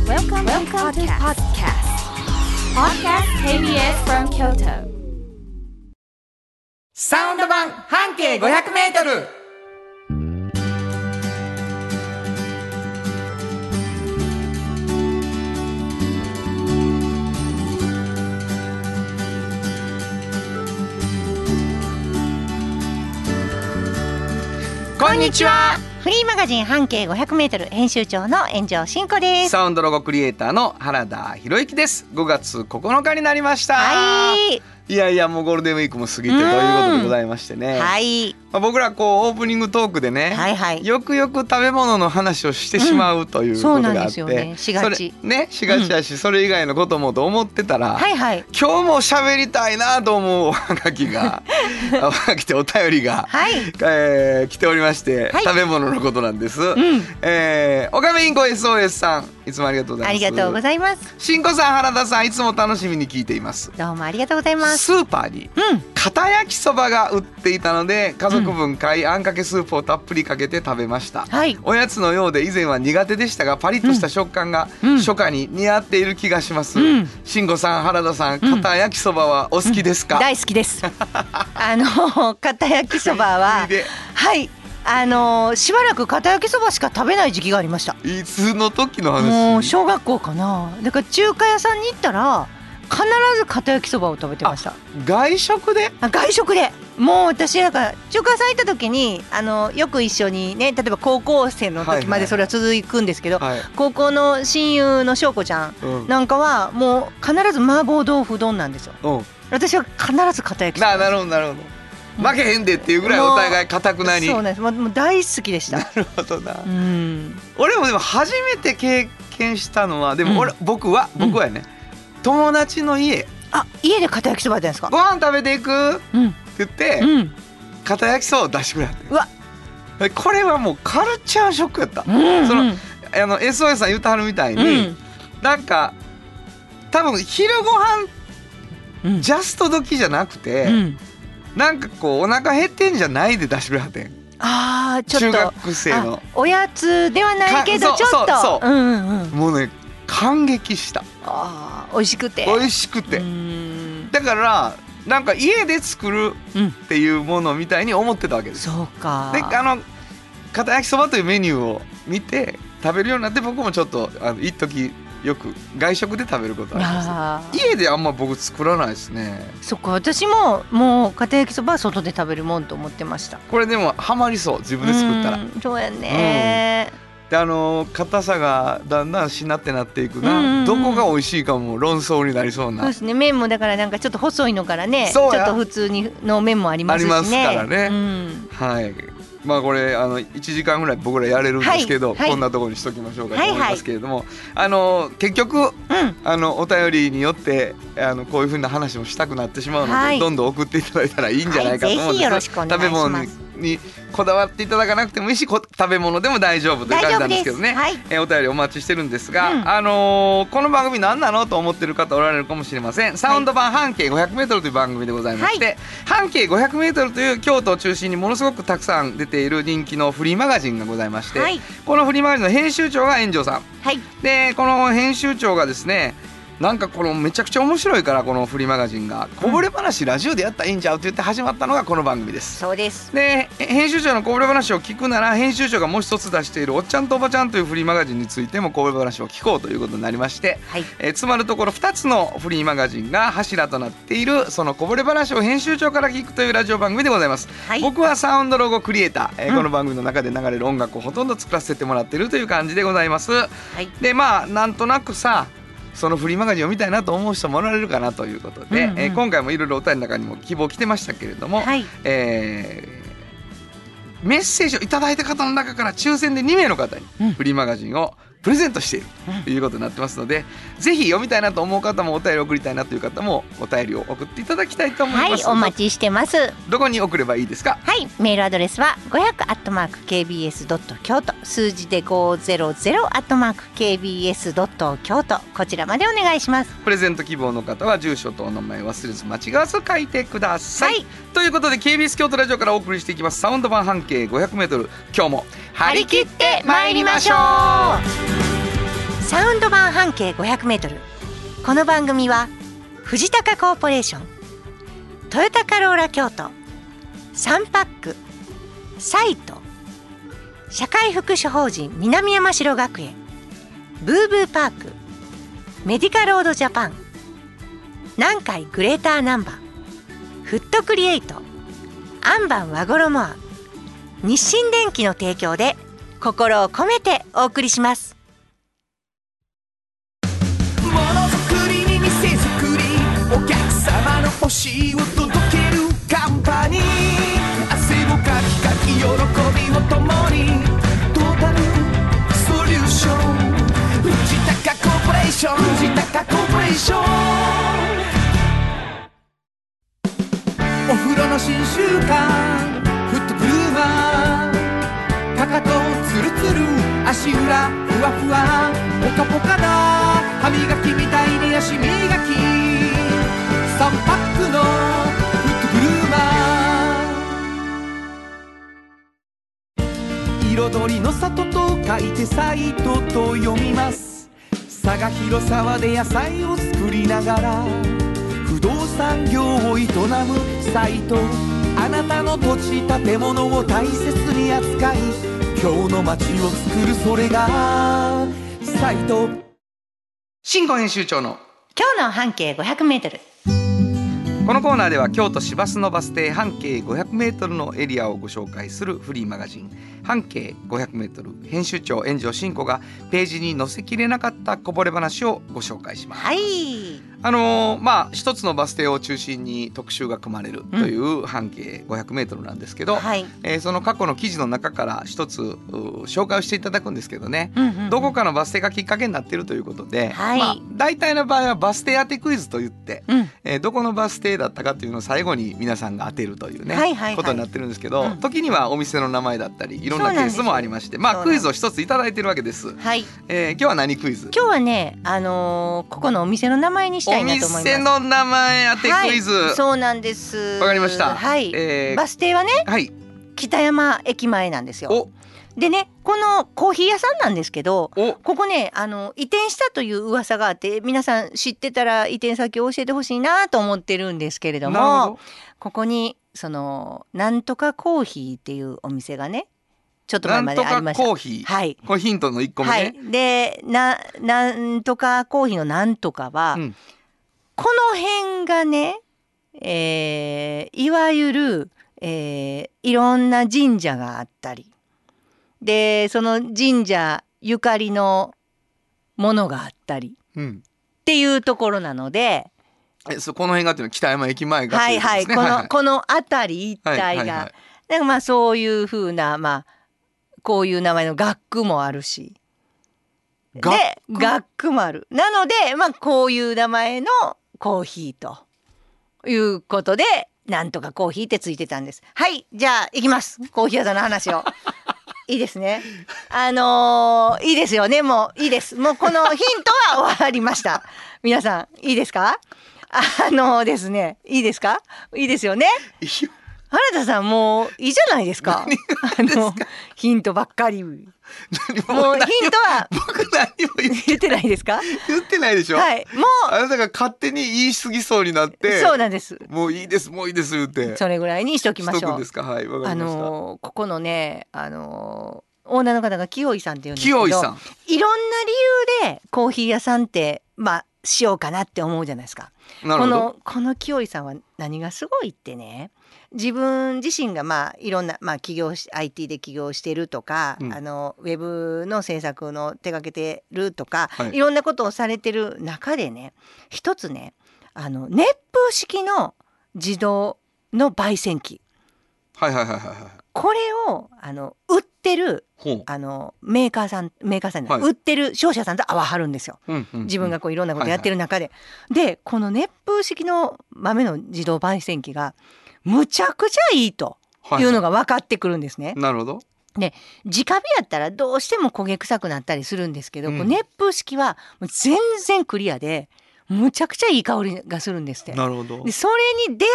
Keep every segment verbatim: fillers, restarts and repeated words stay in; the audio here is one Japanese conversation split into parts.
Welcome, Welcome to podcast. Podcast ケービーエス from Kyoto. サウンド版半径ごひゃくメートル。こんにちは。 フリーマガジン半径ごひゃくメートル編集長の炎上真子です。 サウンドロゴクリエイターの原田博之です。ごがつここのかになりました。 はい。 いやいやもうゴールデンウィークも過ぎてということでございましてね。 はい。 まあ、僕らこうオープニングトークでね、 はいはい、 よくよく食べ物の話をしてしまうということがあって、うん、そうなんですよね。 しがちね、しがちだし、うん、それ以外のこともと思ってたら、 はいはい、 今日も喋りたいなと思うおはがきが来てお便りが、 はい、 えー、来ておりまして、はい、食べ物のことなんです。うん、えー、おかみんこ エスオーエス さん、いつもありがとうございます。 ありがとうございます。 しんこさん、原田さん、いつも楽しみに聞いています。 どうもありがとうございます。 スーパーに片焼きそばが売っていたので家族分買い、うん、あんかけスープをたっぷりかけて食べました、はい、おやつのようで以前は苦手でしたがパリッとした食感が初夏に似合っている気がします。慎吾、うん、さん、原田さん、片焼きそばはお好きですか？ うん、大好きですあの片焼きそばははいあのー、しばらく片焼きそばしか食べない時期がありました。 いつの時の話？ もう小学校かな。だから中華屋さんに行ったら必ず片焼きそばを食べてました。 外食で？ あ、外食で。もう私なんか中華屋さん行った時にあのよく一緒にね、例えば高校生の時までそれは続くんですけど、はいはい、高校の親友の翔子ちゃんなんかはもう必ず麻婆豆腐丼なんですよ、うん、私は必ず片焼きそば。 なるほどなるほど、負けへんでっていうぐらいお互い固くなに。 そうなんです。もう大好きでした。 なるほどな、うん、俺もでも初めて経験したのはでも俺、うん、僕は僕はね、うん、友達の家、 あ、家で片焼きそばやったんですか？ ご飯食べていく、うん、って言って、うん、片焼きそばを出してくれはって。うわ、これはもうカルチャーショックやった、うんうん、そのあの エスオーエス さん言ってはるみたいに、うん、なんか多分昼ご飯、うん、ジャスト時じゃなくて、うん、なんかこうお腹減ってんじゃないで出してくれはってん。 あー、ちょっと中学生のおやつではないけどちょっとそうそう、うんうんうん、 もうね感激した。 あ、美味しくて美味しくて、だからなんか家で作るっていうものみたいに思ってたわけです、 うん、そうか。 であの片焼きそばというメニューを見て食べるようになって僕もちょっとあの一時よく外食で食べることあります。家であんま僕作らないですね。 そっか、私ももう片焼きそばは外で食べるもんと思ってました。 これでもハマりそう、自分で作ったら。 うん、そうやね、うんであの硬さがだんだんしなってなっていくな、うんうんうん、どこが美味しいかも論争になりそうな。 そうですね。麺もだからなんかちょっと細いのからね、ちょっと普通にの麺もありますしね。 ありますからね、 うん、 はい。まあこれあのいちじかんぐらい僕らやれるんですけど、はいはい、こんなところにしときましょうかと思いますけれども、はいはい、あの結局、うん、あのお便りによってあのこういうふうな話もしたくなってしまうので、はい、どんどん送っていただいたらいいんじゃないかと思うんです、はい、ぜひよろしくお願いします。食べ物ににこだわっていただかなくてもいいし、食べ物でも大丈夫という感じなんですけどね、はい、えお便りお待ちしてるんですが、うん、あのー、この番組何なのと思ってる方おられるかもしれません。サウンド版半径 ごひゃくメートル という番組でございまして、はい、半径 ごひゃくメートル という京都を中心にものすごくたくさん出ている人気のフリーマガジンがございまして、はい、このフリーマガジンの編集長が炎上さん、はい、でこの編集長がですね、なんかこのめちゃくちゃ面白いからこのフリーマガジンがこぼれ話ラジオでやったらいいんちゃうって言って始まったのがこの番組です。 そうです。 で編集長のこぼれ話を聞くなら編集長がもう一つ出しているおっちゃんとおばちゃんというフリーマガジンについてもこぼれ話を聞こうということになりまして、はい、えー、つまるところふたつのフリーマガジンが柱となっているそのこぼれ話を編集長から聞くというラジオ番組でございます、はい、僕はサウンドロゴクリエイター、えーうん、この番組の中で流れる音楽をほとんど作らせてもらっているという感じでございます、はい、でまあなんとなくさそのフリーマガジンを見たいなと思う人もおられるかなということで、うんうん、えー、今回もいろいろお便りの中にも希望来てましたけれども、はい、えー、メッセージをいただいた方の中から抽選でにめいの方にフリーマガジンをプレゼントしているということになってますので、うん、ぜひ読みたいなと思う方もお便り送りたいなという方もお便りを送っていただきたいと思います。 はい、お待ちしてます。 どこに送ればいいですか？ はい、メールアドレスはごひゃくアットマークケービーエスドット京都、数字でごひゃくアットマークケービーエスドット京都、こちらまでお願いします。 プレゼント希望の方は住所とお名前忘れず間違わず書いてください、はい、ということで ケービーエス 京都ラジオからお送りしていきますサウンド版半径 ごひゃくメートル、 今日も張り切ってまいりましょう。 サウンド版半径 ごひゃくメートル。 この番組は藤高コーポレーション、トヨタカローラ京都、サンパック、サイト、社会福祉法人南山城学園、ブーブーパーク、メディカロードジャパン、南海グレーターナンバー、フットクリエイト、アンバン和衣ア、日清電機の提供で心を込めてお送りします。 ものづくりに店づくり、お客様の欲しいを届けるカンパニー、汗をかきかき喜びを共に、トータルソリューション、藤高コーポレーション、藤高コーポレーション。お風呂の新習慣フットブルーマー、かかとツルツル足裏ふわふわポカポカだ、歯磨きみたいに足磨き、さんパックのフットブルーマー。彩りの里と書いてサイトと読みます。佐賀広沢で野菜を作りながら不動産業を営むサイト、あなたの土地建物を大切に扱い、今日の街を作る、それがサイト。 新語編集長の今日の半径 ごひゃくメートル。 このコーナーでは京都市バスのバス停半径 ごひゃくメートルのエリアをご紹介するフリーマガジン半径 ごひゃくメートル、編集長円城真子がページに載せきれなかったこぼれ話をご紹介します。 はい、 あのー、まあ一つのバス停を中心に特集が組まれるという半径 ごひゃくメートルなんですけど、うん、はい、えー、その過去の記事の中から一つ紹介をしていただくんですけどね、うんうんうん、どこかのバス停がきっかけになっているということで、はい、まあ、大体の場合はバス停当てクイズといって、うん、えー、どこのバス停だったかっていうのを最後に皆さんが当てるというね、はいはいはい、ことになってるんですけど、うん、時にはお店の名前だったりいろんなケースもありまして、まあクイズを一ついただいてるわけです。はい、えー、今日は何クイズ？ 今日はね、あのー、ここのお店の名前にしたいなと思います。 お店の名前当てクイズ、はい、 そうなんです。 わかりました。 はい、えー、バス停はね、はい、北山駅前なんですよ。でね、このコーヒー屋さんなんですけど、ここね、あの移転したという噂があって、皆さん知ってたら移転先を教えてほしいなと思ってるんですけれども、ここにそのなんとかコーヒーっていうお店がね、ちょっと前までありました。 なんとかコーヒー、はい、これヒントのいっこめね、はい、で な, なんとかコーヒーのなんとかは、うん、この辺がね、えー、いわゆる、えー、いろんな神社があったりで、その神社ゆかりのものがあったり、うん、っていうところなので、えそこの辺がっていうのは北山駅前がっていうことですね。 はいはい、この、はいはい、この辺り一帯が、はいはいはい、だからまあそういうふうな、まあこういう名前の学区もあるし、で学区もある。なので、まあこういう名前のコーヒーということで、なんとかコーヒーってついてたんです。はい、じゃあ行きます。コーヒー屋さんの話を。いいですね。あのー、いいですよね。もういいです。もうこのヒントは終わりました。皆さんいいですか？あのー、ですね、いいですか？いいですよね。原田さんもういいじゃないですか。あのヒントばっかり。もうヒントは僕何も言って、 言ってないですか？ 言ってないでしょ。はい。もうあなたが勝手に言い過ぎそうになって。 そうなんです。 もういいですもういいですって。それぐらいにしときましょう。しとくんですか。はい。わかりました。あのー、ここのね、あのー、オーナーの方が清井さんっていうんですけど、清井さん。いろんな理由でコーヒー屋さんってまあしようかなって思うじゃないですか。なるほど。このこの清井さんは何がすごいってね、自分自身がまあいろんな、まあ、起業し アイティー で起業してるとか、うん、あのウェブの制作の手掛けてるとか、はい、いろんなことをされてる中でね、一つね、あの熱風式の自動の焙煎機、はいはいはいはい、これをあの売ってるあのメーカーさんメーカーさんに、はい、売ってる商社さんと会わはるんですよ、うんうんうん、自分がこういろんなことやってる中で、はいはい、でこの熱風式の豆の自動焙煎機がむちゃくちゃいいというのが分かってくるんですね、はいはい、なるほど。で直火やったらどうしても焦げ臭くなったりするんですけど、うん、こう熱風式はもう全然クリアでむちゃくちゃいい香りがするんですって。なるほど。でそれに出会っ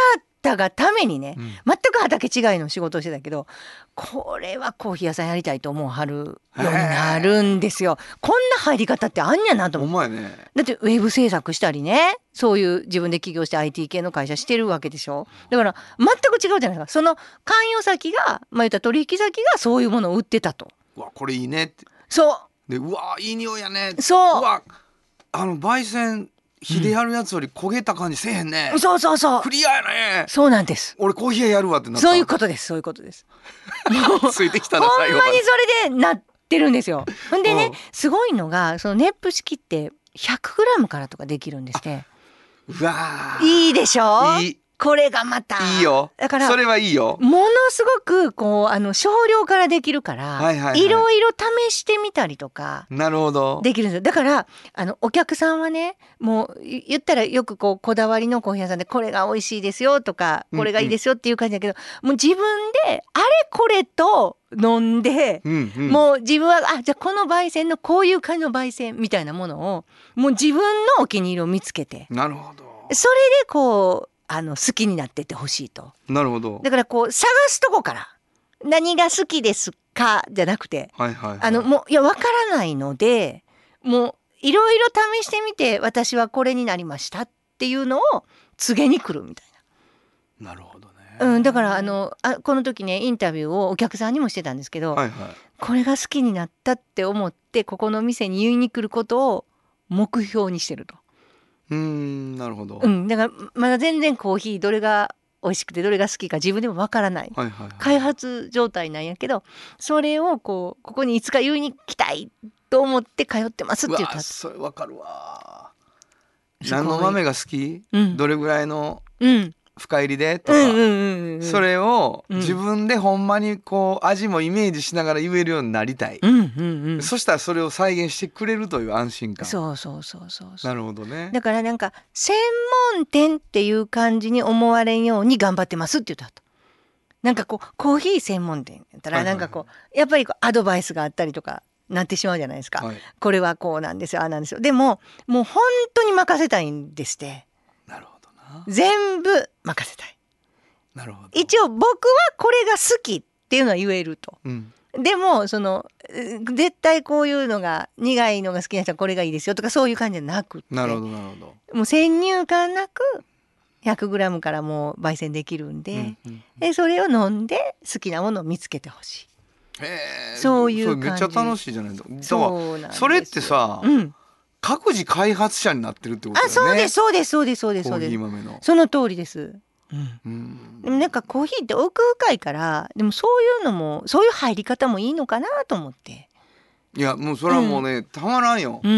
ったがためにね、うん、全く畑違いの仕事をしてたけど、これはコーヒー屋さんやりたいと思うはるようになるんですよ。こんな入り方ってあんやなと思う。 お前ね、 だってウェブ制作したりね、そういう自分で起業して アイティー 系の会社してるわけでしょ。だから全く違うじゃないですか。その関与先が、まあ、言った取引先がそういうものを売ってたと。 うわこれいいねって。 そうで、うわいい匂いやね。 そう。 うわあの焙煎火でやるやつより焦げた感じせえへんね、 うん、そうそうそう、 クリアやね。 そうなんです。 俺コーヒー屋やるわってなった。 そういうことです、そういうことです。 ついてきたな最後まで。 ほんまにそれでなってるんですよ。ほんでね、うん、すごいのがその熱風式って ひゃくグラム からとかできるんですね。 うわいいでしょ。 いい。 これがまたいいよ。だからそれはいいよ。 ものすごくこうあの少量からできるから、はいはいはい、いろいろ試してみたりとかなるほどできるんですよ。だからあのお客さんはね、もう言ったらよくこうこだわりのコーヒー屋さんでこれが美味しいですよとかこれがいいですよっていう感じだけど、うんうん、もう自分であれこれと飲んで、うんうん、もう自分はあじゃあこの焙煎のこういう感じの焙煎みたいなものをもう自分のお気に入りを見つけて、 なるほど、 それでこうあの好きになってってほしいと。 なるほど。 だからこう探すとこから何が好きですかじゃなくて、 はいはいはい、 あのもういや分からないので、もういろいろ試してみて私はこれになりましたっていうのを告げに来るみたいな。なるほどね。 うん、だからあのあこの時ねインタビューをお客さんにもしてたんですけど、はいはい、これが好きになったって思ってここの店に言いに来ることを目標にしてると。 うーん、なるほど、 うん、だからまだ全然コーヒーどれが美味しくてどれが好きか自分でもわからない、はいはいはい、開発状態なんやけど、それをこうここにいつか言いに来たいと思って通ってますって言った。 うわそれわかるわ。何の豆が好き、 うん、 どれぐらいの深入りでとか、 うんうんうんうん、 それを自分でほんまにこう味もイメージしながら言えるようになりたい、 うんうんうん、 そしたらそれを再現してくれるという安心感。 そうそうそうそうそう。 なるほどね。 だからなんか専門店っていう感じに思われんように頑張ってますって言ったと。なんかこうコーヒー専門店やったらなんかこう、はいはいはい、やっぱりこうアドバイスがあったりとかなってしまうじゃないですか、はい、これはこうなんですよああなんですよ。でももう本当に任せたいんですって。 なるほどな。 全部任せたい。 なるほど。 一応僕はこれが好きっていうのは言えると、うん、でもその絶対こういうのが苦いのが好きな人はこれがいいですよとかそういう感じじゃなくて、 なるほどなるほど、 もう先入観なく ひゃくグラム からもう焙煎できるんで、うんうんうん、でそれを飲んで好きなものを見つけてほしい。 へー、 そういう感じ。 それめっちゃ楽しいじゃないの。 そうなんです。 それってさ、うん、各自開発者になってるってことだよね。 あ、そうですそうですそうですそうですそうです。 コーヒー豆のその通りです。うんうん、 でもなんかコーヒーって奥深いから、でもそういうのもそういう入り方もいいのかなと思って。 いやもうそれはもうね、うん、たまらんよ、 うん、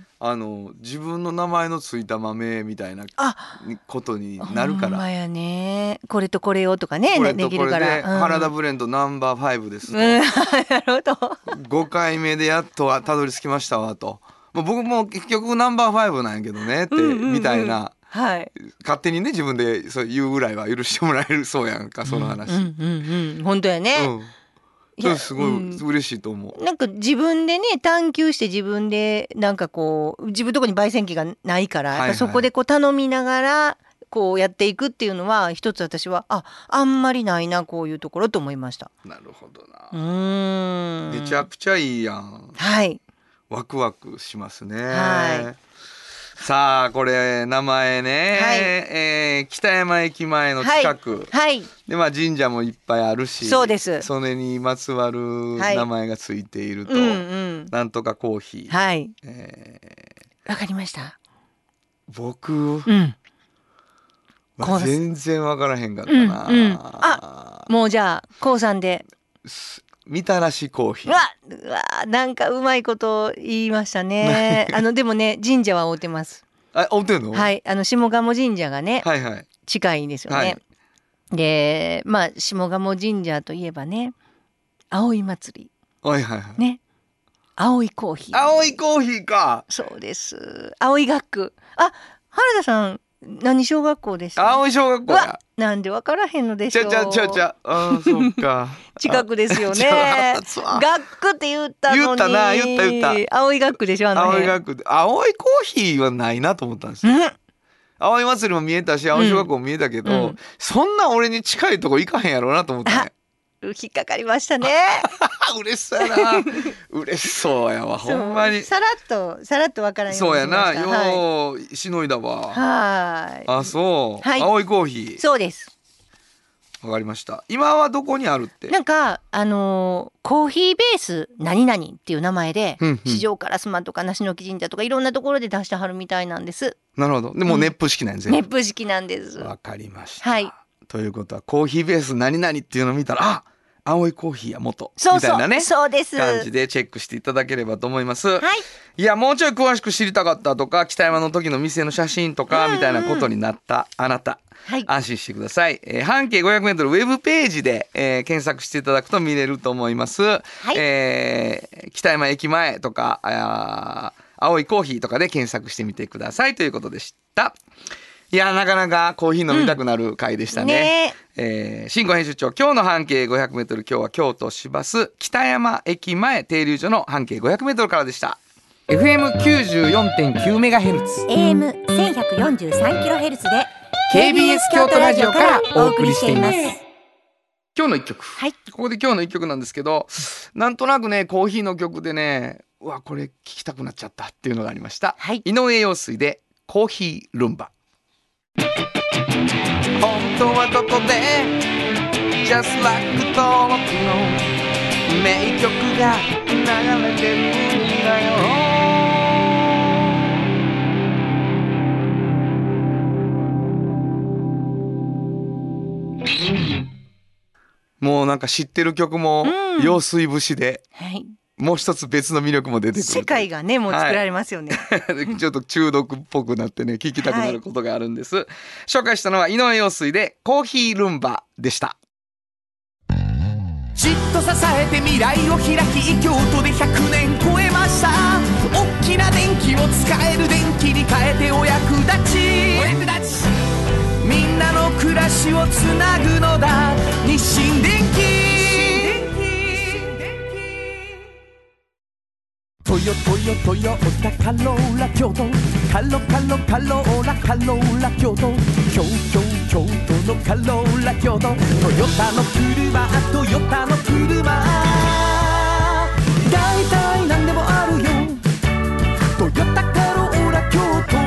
あの自分の名前のついた豆みたいなことになるから。 ほんまやね。これとこれをとかね、 これとできるから、 これで原田ブレンドナンバーファイブですと、 うん、なるほど。 ごかいめでやっとたどり着きましたわと、もう僕も結局ナンバーファイブなんやけどねって、うんうんうん、みたいな、はい、勝手にね自分でそう言うぐらいは許してもらえるそうやんか、その話。 うんうんうん、本当やね、 うん、それすごい嬉しいと思う、 うん、なんか自分でね探求して自分でなんかこう自分のとこに焙煎機がないから、はいはい、そこでこう頼みながらこうやっていくっていうのは一つ私はああんまりないなこういうところと思いました。 なるほどな。 うーん、 めちゃくちゃいいやん。 はい、 ワクワクしますね。 はい、 さあこれ名前ね、はい、えー、北山駅前の近く、 はいはい、 でまあ神社もいっぱいあるし、 そうです。 それにまつわる名前がついていると、 はい、うんうん、 なんとかコーヒー、 はい、 えー、わかりました。 僕、 うん、 まあ、全然わからへんかったな、 うんうん、あもうじゃあコウさんでみたらしコーヒー。 うわうわなんかうまいこと言いましたねあのでもね神社は追ってます。 あ、追ってんの？はい、 あの下鴨神社がね、 はいはい、 近いんですよね、 はい、 でまあ下鴨神社といえばね葵祭り、 はいはいはい、 ね、葵コーヒー、 葵コーヒーか。 そうです、葵学区。あ、原田さん何小学校でした？ 葵小学校や。 なんで分からへんのでしょう。 ちゃちゃちゃちゃ、あ、そうか近くですよね学区って言ったのに。 言ったな、言った言った。 葵学区でしょ、あの辺。 葵学区で葵コーヒーはないなと思ったんですよ、 うん、 葵祭も見えたし葵小学校も見えたけど、うん、そんな俺に近いとこ行かへんやろうなと思ってね。 引っかかりましたね嬉しそうやな嬉しそうやわほんまに。 さらっとさらっとわからんようにしました。 そうやな、よう、はい、しのいだわ。 はい。 あ、そう、はい、葵コーヒー。 そうです。 わかりました。今はどこにあるって。 なんかあのー、コーヒーベース何々っていう名前で、うんうん、市場からスマとか梨の木神社とかいろんなところで出してはるみたいなんです。 なるほど。でも熱風式なんですね。 熱風式なんです。 わかりました。 はい。 ということはコーヒーベース何々っていうのを見たら、あ、葵コーヒーや元そうそうみたいなね、 そうです感じでチェックしていただければと思います。 はい。 いや、もうちょい詳しく知りたかったとか、北山の時の店の写真とかみたいなことになったあなた、はい、安心してください。えー、半径ごひゃくメートルウェブページで、えー、検索していただくと見れると思います。はい、えー、北山駅前とかあ葵コーヒーとかで検索してみてくださいということでした。いや、なかなかコーヒー飲みたくなる回でしたね。うん、ねえー、新語編集長、今日の半径ごひゃくメートル、今日は京都市バス北山駅前停留所の半径ごひゃくメートルからでした。エフエムきゅうじゅうよんてんきゅうメガヘルツ、 エーエムせんひゃくよんじゅうさんキロヘルツ でケービーエス 京都ラジオからお送りしています。今日の一曲、 はい、 ここで今日の一曲なんですけど、なんとなくね、コーヒーの曲でね、うわ、これ聴きたくなっちゃったっていうのがありました。はい、井上陽水でコーヒールンバ。本当はどこで Just like 登録の名曲が流れてるんだよ。もうなんか知ってる曲も陽水節で、うん、はい、もう一つ別の魅力も出てくる。 世界がねもう作られますよね、 はい、ちょっと中毒っぽくなってね聞きたくなることがあるんです、はい、紹介したのは井上陽水でコーヒールンバでした。 じっと支えて未来を開き京都でひゃくねん超えました。大きな電気を使える電気に変えてお役立ち、お役立ちみんなの暮らしをつなぐのだ日清電気。トヨトヨトヨタカローラ京都、カロカロカローラカローラ京都、京京京都のカローラ京都、トヨタの車トヨタの車だいたいなんでもあるよ、トヨタカローラ京都。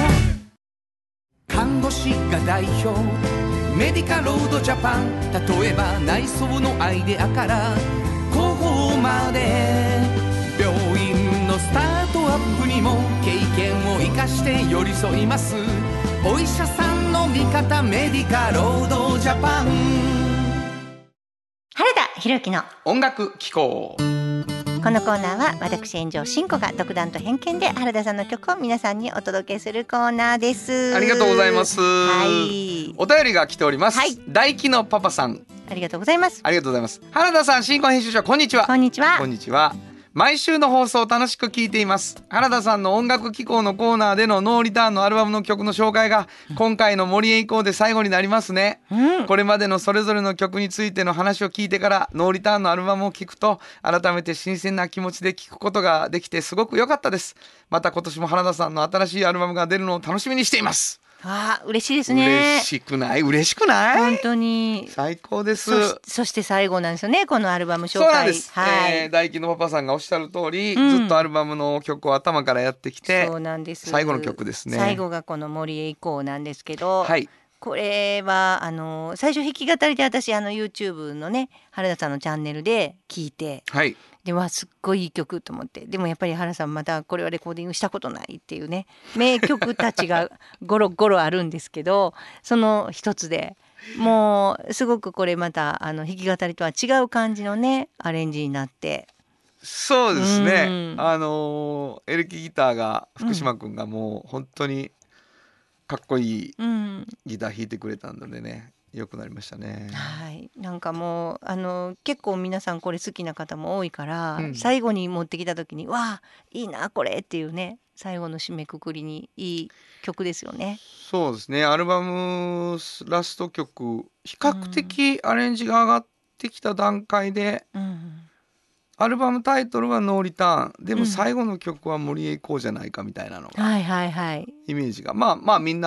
看護師が代表メディカロードジャパン、例えば内装のアイデアから広報まで、病院のスタートアップにも経験を生かして寄り添います。お医者さんの味方メディカロードジャパン。 原田博之の音楽機構。 このコーナーは私炎上真子が独断と偏見で原田さんの曲を皆さんにお届けするコーナーです。 ありがとうございます、 はい、 お便りが来ております、 はい、 大輝のパパさん、 ありがとうございます。 ありがとうございます。原田さん、新婚編集長、こんにちは。 こんにちは。 こんにちは。毎週の放送を楽しく聞いています。原田さんの音楽機構のコーナーでのノーリターンのアルバムの曲の紹介が今回の森へ行こうで最後になりますね、うん、これまでのそれぞれの曲についての話を聞いてからノーリターンのアルバムを聞くと改めて新鮮な気持ちで聞くことができてすごく良かったです。また今年も原田さんの新しいアルバムが出るのを楽しみにしています。 あー、嬉しいですね。 嬉しくない？嬉しくない？ 本当に最高です。 そ, そして最後なんですよね、このアルバム紹介。 そうなんです、 はい、 えー、大輝のパパさんがおっしゃる通り、うん、ずっとアルバムの曲を頭からやってきて、 そうなんです。 最後の曲ですね。 最後がこの森へ行こうなんですけど、 はい、 これはあの最初弾き語りで私あの YouTube のね原田さんのチャンネルで聞いて、 はい、 ではすっごいいい曲と思って、でもやっぱり原さんまだこれはレコーディングしたことないっていうね名曲たちがゴロゴロあるんですけど、その一つでもうすごくこれまたあの弾き語りとは違う感じのねアレンジになって、 そうですね、うん、あのエレキギターが福島くんがもう本当にかっこいいギター弾いてくれたのでね、良くなりましたね。 はい、なんかもうあの結構皆さんこれ好きな方も多いから、うん、最後に持ってきた時にわあいいなこれっていうね、最後の締めくくりにいい曲ですよね。 そうですね、アルバムラスト曲比較的アレンジが上がってきた段階で、うんうん、アルバムタイトルはノーリターンでも最後の曲は森へ行こうじゃないかみたいなのが、 はいはいはい、 イメージがまあまあみんな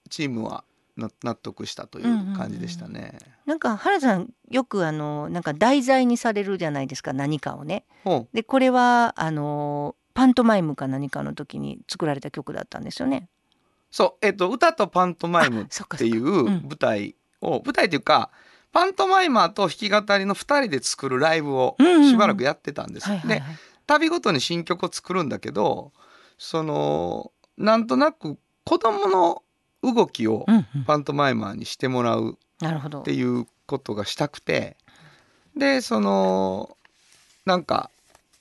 チームは納得したという感じでしたね。うんうんうん、 なんか原さんよくあのなんか題材にされるじゃないですか、何かをね。でこれはあのパントマイムか何かの時に作られた曲だったんですよね。 そう、えっと、歌とパントマイムっていう舞台を、うん、舞台というかパントマイマーと弾き語りのふたりで作るライブをしばらくやってたんです。で旅ごとに新曲を作るんだけど、そのなんとなく子供の動きをパントマイマーにしてもらうっていうことがしたくて、でそのなんか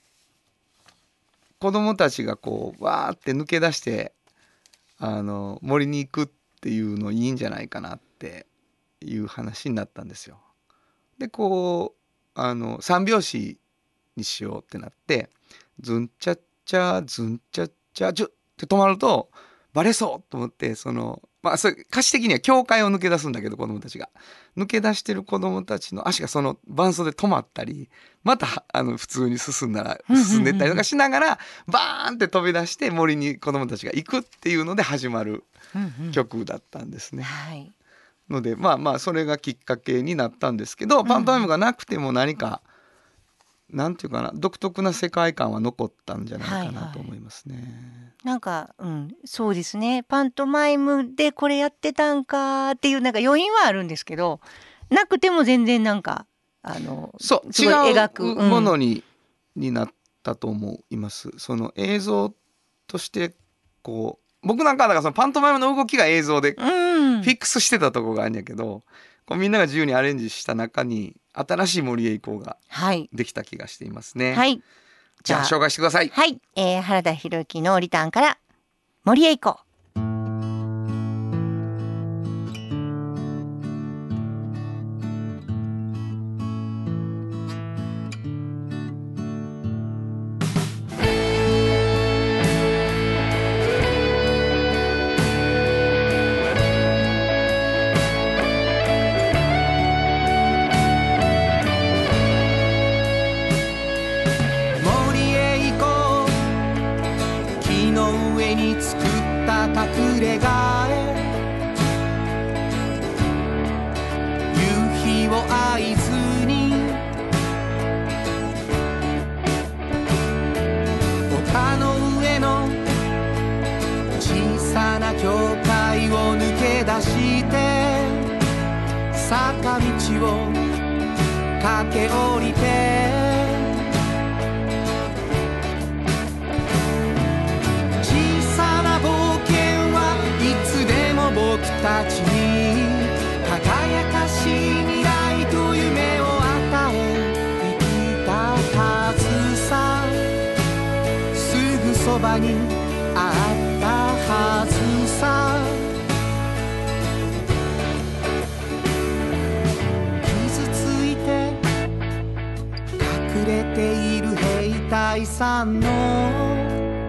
子供たちがこうわーって抜け出してあの森に行くっていうのいいんじゃないかなっていう話になったんですよ。でこうあの三拍子にしようってなって、ズンチャッチャズンチャッチャジュッって止まるとバレそうと思って、そのまあそれ歌詞的には境界を抜け出すんだけど、子供たちが抜け出してる子供たちの足がその伴奏で止まったり、またあの普通に進んだら進んでったりとかしながらバーンって飛び出して森に子供たちが行くっていうので始まる曲だったんですね。はい、のでまあまあそれがきっかけになったんですけど、パントマイムがなくても何かなんていうかな、独特な世界観は残ったんじゃないかなと思いますね。はいはい、 なんか、うん、そうですね。パントマイムでこれやってたんかっていうなんか余韻はあるんですけど、なくても全然なんかあのそうすごい描く違うものに、うん、になったと思います。その映像としてこう僕なんかだからそのパントマイムの動きが映像でフィックスしてたところがあるんやけど、こうみんなが自由にアレンジした中に新しい森へ行こうができた気がしていますね。はい、じゃあ紹介してください。 はい、えー、原田裕之のリターンから森へ行こう。 隠れ家へ夕日を合図に丘の上の小さな教会を抜け出して坂道を駆け下りて僕たちに輝かしい未来と夢を与えてきたはずさ、すぐそばにあったはずさ、傷ついて隠れている兵隊さんの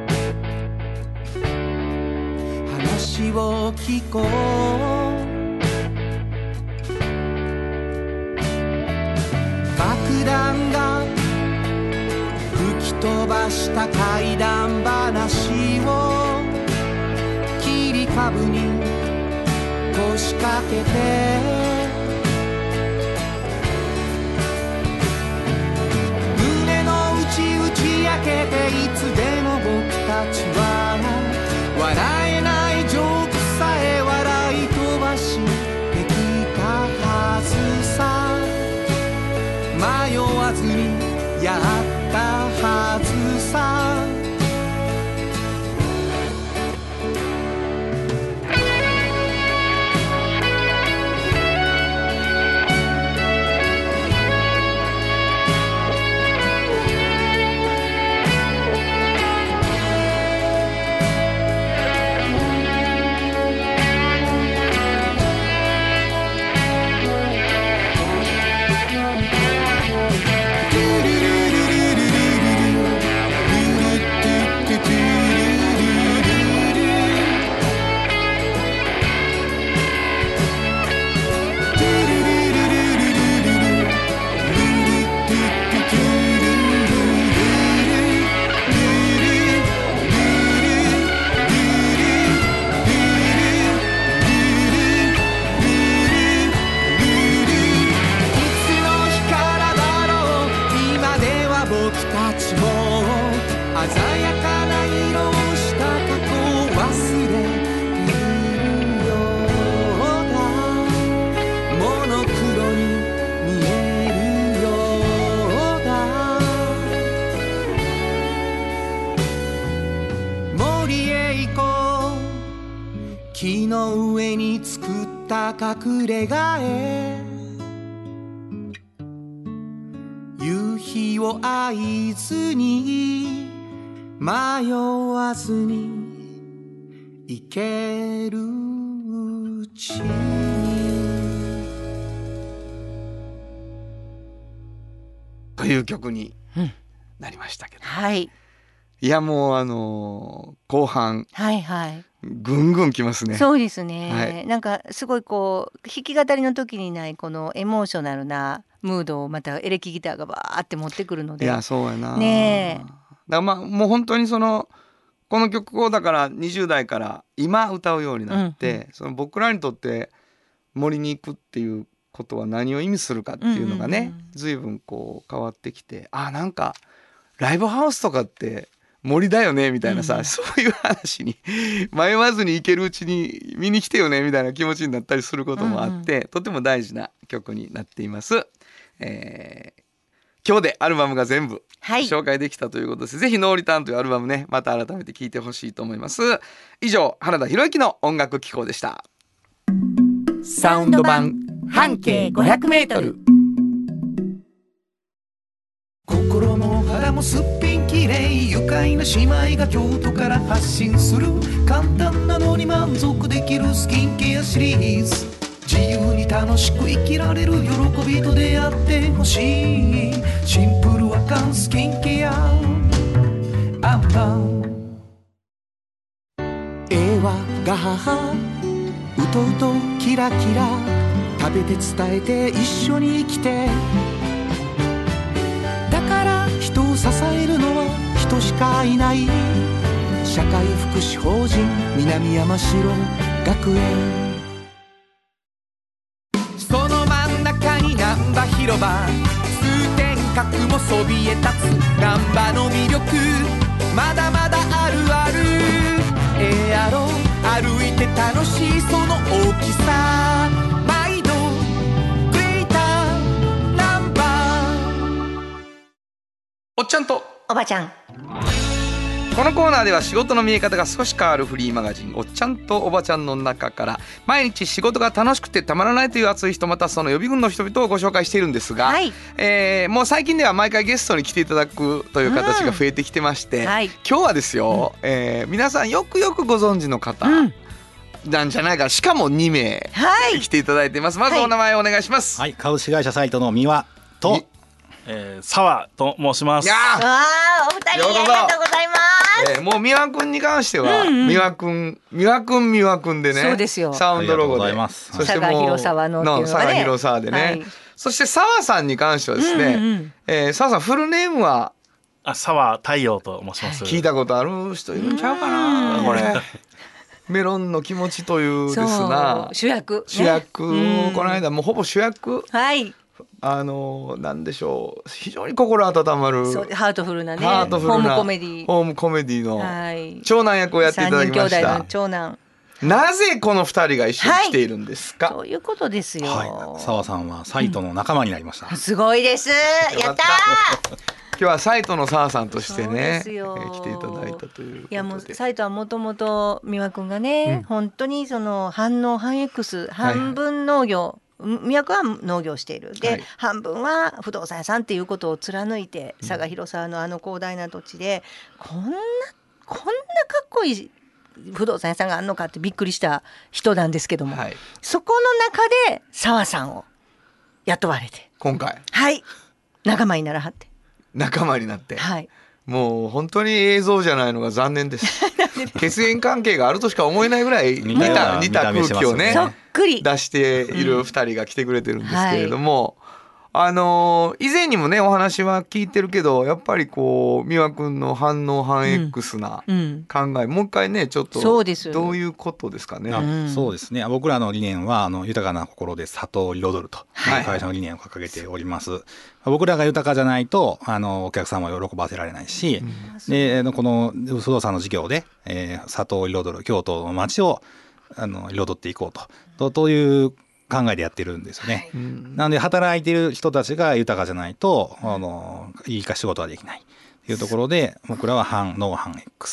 話を聞こう。爆弾が吹き飛ばした怪談話を切り株に腰掛けて胸の内打ち明けていつでも僕たちは笑えないジョークさえ笑い飛ばしてきたはずさ、迷わずにやったはずさ。 ていこう。木の上に作った隠れ家へ、夕日を合図に迷わずに行けるうちに、 という曲になりましたけど、 はい、 いやもうあのー、後半はいはいぐんぐんきますね。 そうですね、 はい、 なんかすごいこう弾き語りの時にないこのエモーショナルなムードをまたエレキギターがバーって持ってくるので、 いやそうやなねえ、 だからまあもう本当にそのこの曲をだからにじゅう代から今歌うようになって、うんうん、その僕らにとって森に行くっていうことは何を意味するかっていうのがね、うんうんうん、随分こう変わってきて、あなんかライブハウスとかって森だよねみたいなさ、うん、そういう話に迷わずに行けるうちに見に来てよねみたいな気持ちになったりすることもあって、うんうん、とても大事な曲になっています。えー、今日でアルバムが全部紹介できたということです、はい、ぜひノーリターンというアルバムねまた改めて聴いてほしいと思います。以上原田博之の音楽機構でした。 サウンド版半径ごひゃくメートル、心も肌もすっぴんきれい、愉快な姉妹が京都から発信する簡単なのに満足できるスキンケアシリーズ。自由に楽しく生きられる喜びと出会ってほしい。シンプルアカンスキンケアアンパン。えわが母うとうとキラキラ、食べて伝えて一緒に生きて、だから人を支えるのは人しかいない。社会福祉法人南山城学園。その真ん中に難波広場、通天閣もそびえ立つ難波の魅力、まだまだあるある。ええやろ歩いて楽しいその大きさ、毎度グレーター難波。 おっちゃんとおばちゃん。 このコーナーでは仕事の見え方が少し変わるフリーマガジンおっちゃんとおばちゃんの中から毎日仕事が楽しくてたまらないという熱い人、またその予備軍の人々をご紹介しているんですが、はい、えー、もう最近では毎回ゲストに来ていただくという形が増えてきてまして、うん、はい、今日はですよ、うん、えー、皆さんよくよくご存知の方、うん、なんじゃないか、しかもに名、はい、来ていただいています。まずお名前お願いします。 はい、株式会社サイトの三輪と、 えー、澤と申します。 いやー、お二人ありがとうございます。 えー、もう三輪くんに関しては、うんうん、三輪くん三輪くん三輪くんでね、 そうですよ、 サウンドロゴで、 そしてもう佐賀広沢のっていうのがね、 佐賀広沢でね、はい、そして澤さんに関してはですね、うんうん、えー、澤さんフルネームはあ、澤太陽と申します。 聞いたことある人いるんちゃうかな、これメロンの気持ちというですな、 主役主役、ね、この間もうほぼ主役、 はい、 あのなんでしょう、非常に心温まる、 そうハートフルなね、 ハートフルなホームコメディホームコメディの長男役をやっていただきました。さんにん兄弟の長男。 なぜこの二人が一緒に来ているんですか。 はい、そういうことですよ。 はい、澤さんはサイトの仲間になりました。 うん、すごいです。やったー。 今日はサイトの澤さんとしてね、えー、来ていただいたということで。 いやもうサイトはもともと三輪くんがね、うん、本当にその半農半 X 半分農業、はいはい、宮古は農業しているで、はい、半分は不動産屋さんっていうことを貫いて、佐賀広沢のあの広大な土地でこんなこんなかっこいい不動産屋さんがあるのかってびっくりした人なんですけども、はい、そこの中で澤さんを雇われて今回はい仲間にならはって仲間になって、 はい、 もう本当に映像じゃないのが残念です血縁関係があるとしか思えないぐらい似た、似た空気をねそっくり出しているふたりが来てくれてるんですけれども、うん、はい、あのー、以前にもねお話は聞いてるけど、やっぱりこう三輪くんの反応反 X な考え、うんうん、もう一回ねちょっとどういうことですかね。 あ、そうですね、僕らの理念はあの豊かな心で里を彩るという会社の理念を掲げております、はい、僕らが豊かじゃないとあのお客様を喜ばせられないし、うん、でこの不動産の事業で、えー、里を彩る京都の街をあの彩っていこうとと、という考えでやってるんですよね、はい、なので働いている人たちが豊かじゃないとあのいいか仕事はできないというところで、僕らは反農反 X、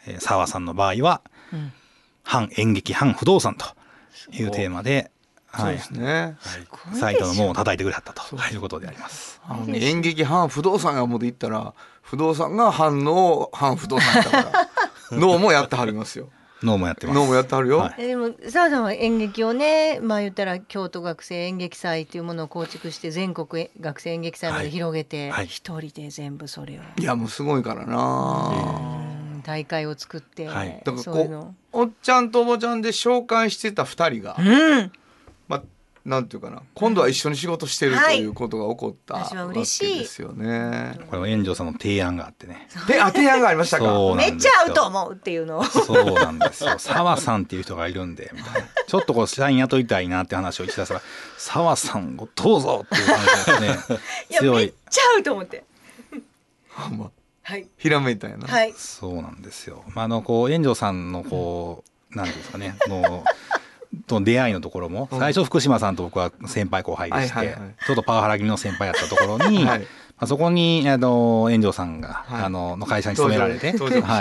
えー、澤さんの場合は、うん、反演劇反不動産というテーマで、 そうですね、 はい、サイトの門を叩いてくれはったということであります。 あの、ね、演劇反不動産がもうで言ったら不動産が反脳反不動産だから脳もやってはりますよ。 脳もやってます。 脳もやってはるよ、はい、 でも澤さんは演劇をね、まあ言ったら京都学生演劇祭というものを構築して全国学生演劇祭まで広げて、はい、一人で全部それを、 いやもうすごいからな、 大会を作って、はい、 だからこうおっちゃんとおばちゃんで紹介してたふたりが、 うんまあ、なんていうかな、今度は一緒に仕事してるということが起こったわけですよね。 これは炎上さんの提案があってね。 で、あ、提案がありましたか。 めっちゃ合うと思うっていうのを。 そうなんですよ。澤さんっていう人がいるんでみたいな。ちょっとこう社員雇いたいなって話を一出したら、澤さんをどうぞっていう話ですね。 いやめっちゃ合うと思って。 ほんま。 はい。 ひらめいたんやな。 はい。 そうなんですよ。まああのこう炎上さんのこう、うん、なんていうんですかね、のと出会いのところも、最初福島さんと僕は先輩後輩でして、はいはいはい、ちょっとパワハラ気味の先輩やったところに、はい、まあ、そこにあの炎上さんが、はい、あのの会社に勤められて、はい、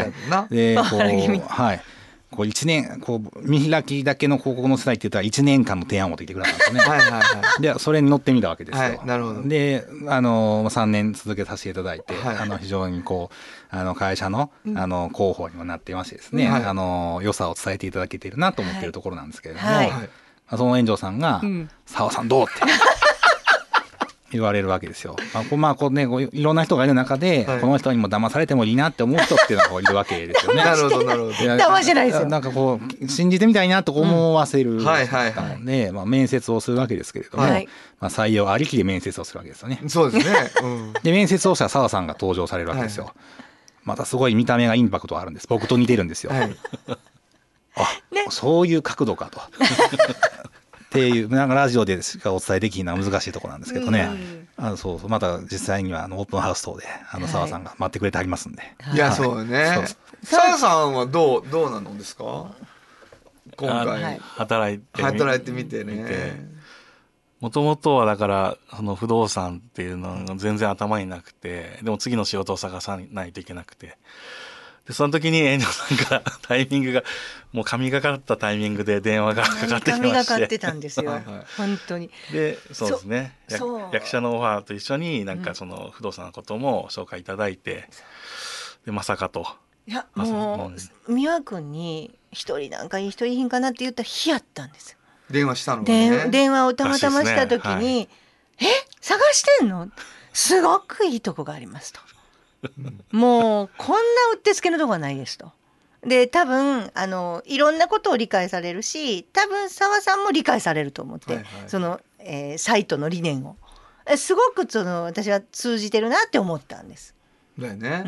でこうはいこういちねんこう見開きだけの広告の世代って言ったらいちねんかんの提案を持ってきてくれたんですよね。はいはいはい、でそれに乗ってみたわけですよ。はい、 なるほど。 であのさんねん続けさせていただいて、はい、あの非常にこうあの会社のあの広報にもなっていましてですね、はい、あの良さを伝えていただけているなと思っているところなんですけれども、はいはい、その炎上さんが「澤、うん、さんどう?」って言われるわけですよ。まあこうまあこうね、こういろんな人がいる中で、はい、この人にも騙されてもいいなって思う人っていうのがいるわけですよね。 なるほどなるほど。 騙してないですよ。 なんかこう信じてみたいなと思わせるので、はいはいはい、まあ面接をするわけですけれども、はい、まあ採用ありきで面接をするわけですよね。 そうですね。うん、 で面接をしたら澤さんが登場されるわけですよ。はい、またすごい見た目がインパクトあるんです。僕と似てるんですよ。はい、あ、ね、そういう角度かと。っていうなんかラジオでしかお伝えできないのは難しいところなんですけどね、うん、あのそうそうまた実際にはあのオープンハウス等であの澤さんが待ってくれてありますんで、 はい、いやそうね。澤さんはどうどうなのですか今回働いて働いてみてね。 もともとはだからその不動産っていうのが全然頭になくて、でも次の仕事を探さないといけなくて、でその時に炎上さんからタイミングがもう神がかったタイミングで電話がかかってきまして、 神がかってたんですよ。はい、本当に。 でそうですね、役者のオファーと一緒になんかその不動産のことも紹介いただいて、でまさかと。 いやもう美和君に一人なんかいい人いいひんかなって言ったら日やったんですよ。 電話したのがね。 電話をたまたました時に、ね、はい、え探してんの？すごくいいとこがありますと。もうこんなうってつけのとこはないですと。で多分あのいろんなことを理解されるし、多分澤さんも理解されると思って、はいはい、その、えー、サイトの理念をすごくその私は通じてるなって思ったんです。 だよね。 うん。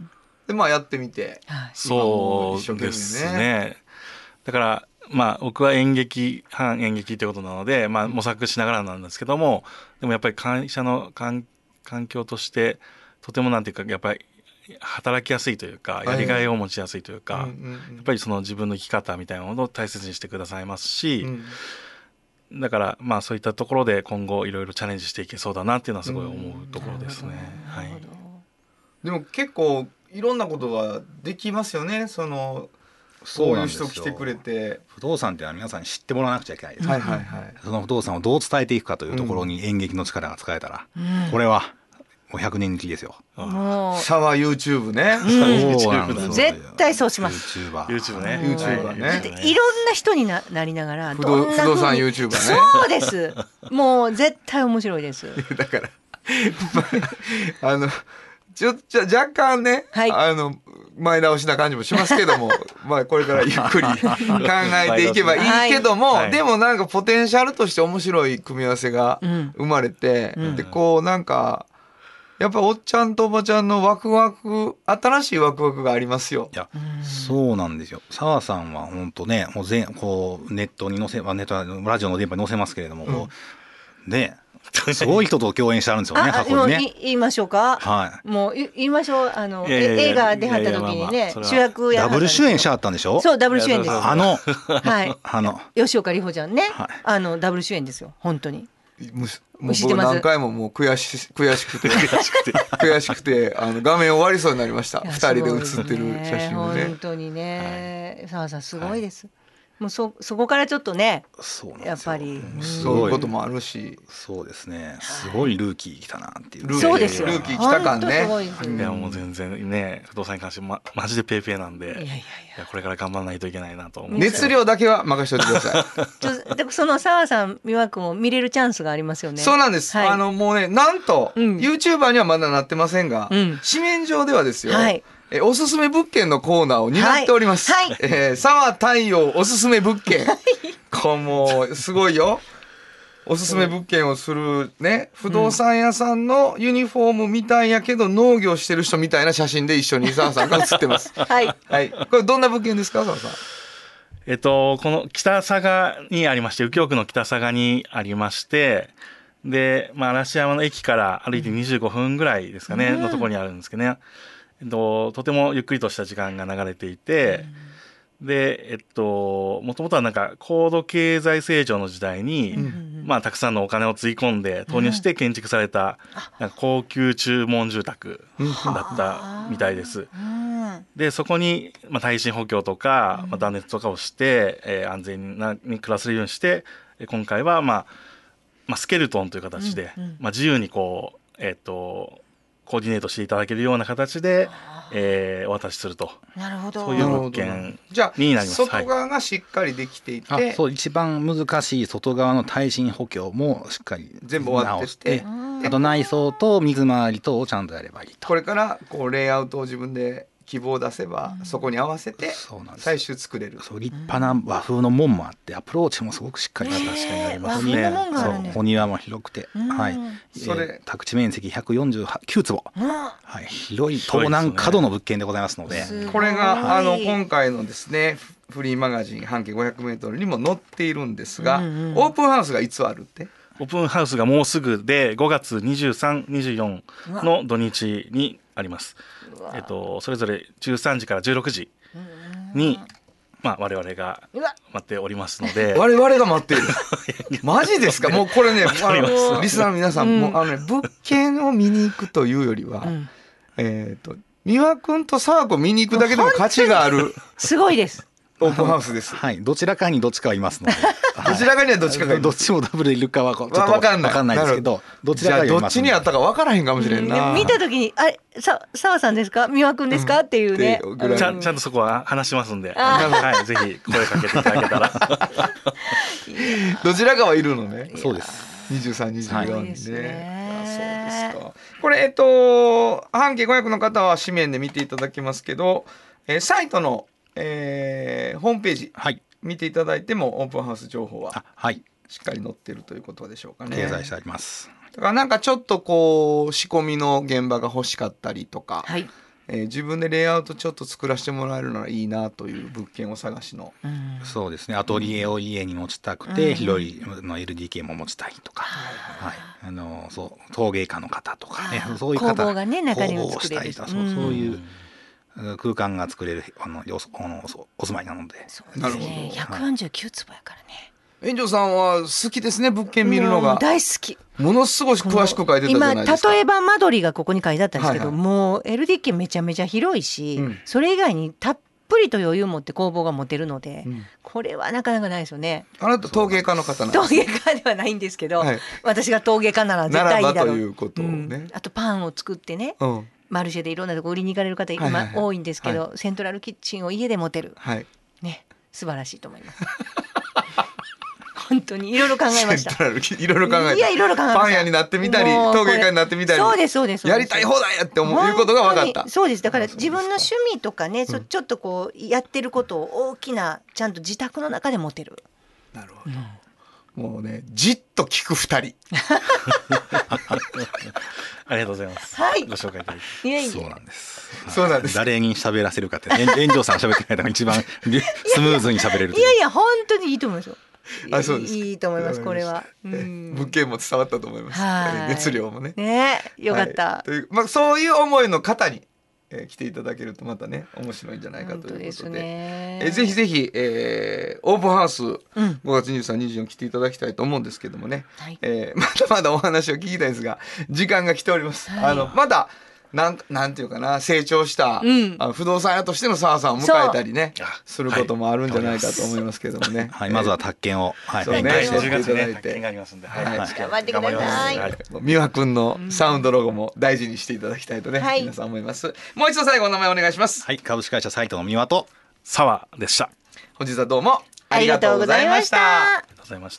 でまあやってみて、 はい、そうですね。だからまあ僕は演劇反演劇ということなので、まあ、模索しながらなんですけども、でもやっぱり会社の環境としてとてもなんていうかやっぱり働きやすいというかやりがいを持ちやすいというか、やっぱりその自分の生き方みたいなものを大切にしてくださいますし、うん、だからまあそういったところで今後いろいろチャレンジしていけそうだなっていうのはすごい思うところですね。はい、 でも結構いろんなことができますよね。そのそういう人来てくれて、 不動産っていうのは皆さんに知ってもらわなくちゃいけないです、 はいはいはい、 その不動産をどう伝えていくかというところに演劇の力が使えたら、うん、これはもうひゃくねんきですよ。 もうシャワー YouTube ね、 うん、そうなんです。絶対そうします。 YouTuber, YouTuber ね、 YouTuber ね、 だっていろんな人に な, なりながら不動不動産 YouTuber ね。 そうです。もう絶対面白いです。 だからあのちょちょ若干ね、はい、あの前倒しな感じもしますけどもまあこれからゆっくり考えていけばいいけども、はい、でもなんかポテンシャルとして面白い組み合わせが生まれて、うん、でこうなんかやっぱおっちゃんとおばちゃんのワクワク、新しいワクワクがありますよ。 いや、そうなんですよ。澤さんは本当ね、もう全こうネットに載せ、ネットラジオの電波に載せますけれども、うん、ね。すごい人と共演してあるんですよね。過去にね。 言いましょうか。はい。もう言いましょう。あの映画出はった時にね、主役やダブル主演しはったんでしょ。 そうダブル主演です。 あのはい。あの吉岡里帆ちゃんね。あのダブル主演ですよ。本当に。 いもう僕何回ももう悔し悔しくて悔しくて悔しくてあの画面終わりそうになりました。ふたりで写ってる写真をね。 本当にね、澤さんすごいです。もうそそこからちょっとね、 そうやっぱりそういうこともあるし、 そうですね、すごいルーキー来たなっていう。 そうですよ、 ルーキー来た感ね。 いやもう全然ね、不動産に関してまマジでペーペーなんで、いやいやいやこれから頑張らないといけないなと思う。 熱量だけは任せておいてください。でその澤さん、美和君を見れるチャンスがありますよね。 そうなんです。はい、あのもうね、なんと、うん、YouTuber にはまだなってませんが、うん、紙面上ではですよ。はい、えおすすめ物件のコーナーを担っております。はいはい、えー、沢太陽おすすめ物件。こうもうすごいよ。おすすめ物件をするね、不動産屋さんのユニフォームみたいやけど農業してる人みたいな写真で一緒に沢さんが写ってます。はい。はい。これどんな物件ですか、沢さん。 えっとこの北佐賀にありまして、右京区の北佐賀にありまして、で、まあ嵐山の駅から歩いてにじゅうごふんぐらいですかね、うん、のところにあるんですけどね。えっと、とてもゆっくりとした時間が流れていて、うん、で、えっと、もともとはなんか高度経済成長の時代に、うん、まあたくさんのお金をつぎ込んで投入して建築された、なんか高級注文住宅だったみたいです。うん、で、そこに、まあ、耐震補強とか、まあ、断熱とかをして、えー、安全に暮らせるようにして、今回は、まあ、まあ、スケルトンという形で、うんうん、まあ、自由にこう、えっと、コーディネートしていただけるような形で、えー、お渡しすると。なるほど。そういう物件になります。 じゃあ外側がしっかりできていて、はい、 そう一番難しい外側の耐震補強もしっかり全部終わってて、 あと内装と水回りとをちゃんとやればいいと。 これからこうレイアウトを自分で希望を出せば、うん、そこに合わせて最終作れる。 そう立派な和風の門もあってアプローチもすごくしっかり確かにありますね。そうお庭も広くて、はい、それ、えー、宅地面積ひゃくよんじゅうきゅうつぼ、はい、広い東南角の物件でございますので、 これがあの今回のですねフリーマガジン半径ごひゃくメートルにも載っているんですが、うんうん、オープンハウスがいつあるって？ オープンハウスがもうすぐでごがつにじゅうさん、にじゅうよんの土日にあります。えっと、それぞれじゅうさんじからじゅうろくじに、まあ、我々が待っておりますので。 我々が待っているマジですか？もうこれね、あのリスナーの皆さん、うん、もうあの、ね、物件を見に行くというよりは、うん、えっと美和くんと沢子見に行くだけでも価値があるすごいですオープンハウスです。 はい、どちらかにどっちかはいますので、 どちらかにはどっちかがいる。 どっちもダブルいるかはちょっと分かんないですけど、 どちらかにいます。どっちにあったか分からへんかもしれんな。 見た時にあれさ澤さんですか、美和くんですか、うん、っていうね。 ちゃんちゃんとそこは話しますんで、はい、ぜひ声かけていただけたら。 どちらかはいるのね。 そうです。 にじゅうさん、にじゅうよんにね。そうですか。これえっと半径ごひゃくの方は紙面で見ていただけますけど、えー、サイトのえー、ホームページ、はい、見ていただいてもオープンハウス情報はしっかり載っているということでしょうかね。 掲載してあります。 だからなんかちょっとこう仕込みの現場が欲しかったりとか、はい、えー、自分でレイアウトちょっと作らせてもらえるならいいなという物件を探しの、 うん、そうですね、アトリエを家に持ちたくて、うん、広いの エルディーケー も持ちたいとか、はいはい、あのそう陶芸家の方とかね、そういう方工房がね中にも作れる、 そう、そういう空間が作れるあのおのお住まいなので。 そうですね、ひゃくよんじゅうきゅうつぼやからね。 園長さんは好きですね、物件見るのが。 大好き。 ものすごい詳しく書いてたじゃないですか。 今例えば間取りがここに書いてあったんですけど、はいはい、もう エルディーケー めちゃめちゃ広いし、うん、それ以外にたっぷりと余裕持って工房が持てるので、うん、これはなかなかないですよね。 あなた陶芸家の方なんですか？ 陶芸家ではないんですけど、はい、私が陶芸家なら絶対いいだろう。ならばということをね、うん、あとパンを作ってね、うん、マルシェでいろんなとこ売りに行かれる方今、はいはいはい、多いんですけど、はい、セントラルキッチンを家で持てる、はい、ね、素晴らしいと思います本当にいろいろ考えました。 いろいろ考えた。いやいろいろ考えました。パン屋になってみたり陶芸家になってみたり、 そうですそうです、 やりたい放題やって思ういうことが分かった。 そうです。だから自分の趣味とかね、うん、ちょっとこうやってることを大きなちゃんと自宅の中で持てる。 なるほど、うん、もうねじっと聞く二人ありがとうございます、はい、ご紹介いただいて。いえいえ、 そうなんです、 そうなんです。 誰に喋らせるかって園長さん喋ってないのが一番スムーズに喋れる。 いやいや本当にいいと思いますよ。 あ、そうです。 いいと思います。これは、 うん、物件も伝わったと思います。熱量もね。 ね、よかった。 はい、という、まあ、そういう思いの方に、 えー、来ていただけるとまたね面白いんじゃないかということで、 ですね、 えー、ぜひぜひ、えー、オープンハウス、うん、ごがつにじゅうさん、にじゅうよっか来ていただきたいと思うんですけどもね、はい、えー、まだまだお話を聞きたいんですが時間が来ております、はい、あのまだなんなんていうかな成長した、うん、あの不動産屋としての澤さんを迎えたりねすることもあるんじゃないかと思いますけどもね、 はい、まずは宅建を、 はい、そうね、はい、していただいて、 ね、宅建がありますんで、はいはい、頑張ってください。 美和くんのサウンドロゴも大事にしていただきたいとね、はい、皆さん思います。もう一度最後お名前お願いします。 はい、株式会社サイトの美和と澤でした。 本日はどうもありがとうございました。 ありがとうございました。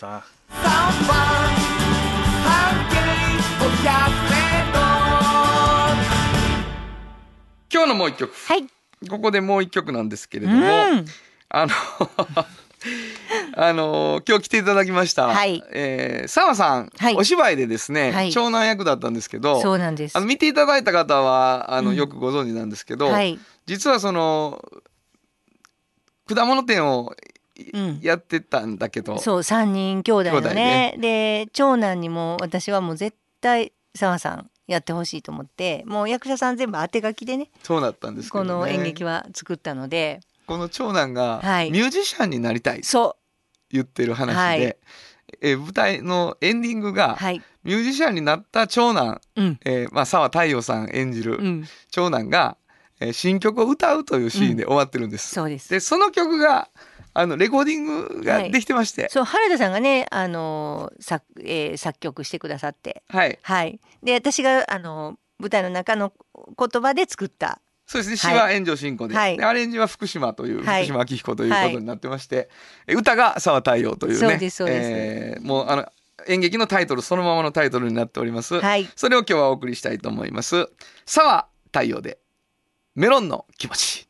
今日のもう一曲、 はい、 ここでもう一曲なんですけれども、あのあの今日来ていただきました、はい、えー、澤さん、はい、お芝居でですね、はい、長男役だったんですけど、 そうなんです。 あの見ていただいた方はあの、うん、よくご存知なんですけど、はい、実はその果物店をやってたんだけど、 うん、そうさんにん兄弟の ね, ねで長男にも私はもう絶対澤さんやってほしいと思ってもう役者さん全部当て書きでねそうだったんですけどね、 この演劇は作ったのでこの長男がミュージシャンになりたいと言ってる話で、はい、え舞台のエンディングが、はい、ミュージシャンになった長男、うんえーまあ、澤太陽さん演じる長男が、えー、新曲を歌うというシーンで終わってるんです、 うん、そうです。 でその曲があのレコーディングができてまして、はい、 そう原田さんがねあの作、えー、作曲してくださって、 はいはい、で私があの舞台の中の言葉で作ったそうですね、詩は炎上進行で、はい、でアレンジは福島という、はい、福島明彦ということになってまして、はい、歌が澤太陽というねそうですそうです、 えー、もうあの演劇のタイトルそのままのタイトルになっております、はい、それを今日はお送りしたいと思います。澤太陽でメロンの気持ち。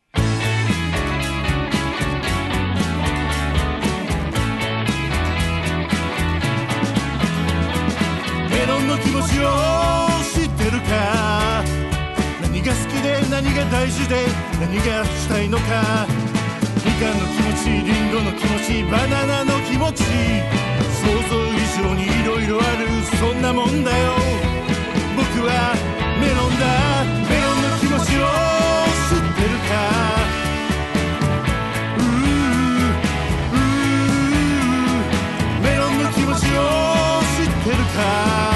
メロンの気持ちを知ってるか、何が好きで何が大事で何がしたいのか、みかんの気持ち、リンゴの気持ち、バナナの気持ち、想像以上にいろいろある、そんなもんだよ。僕はメロンだ、メロンの気持ちを知ってるか、うーうーメロンの気持ちを知ってるか、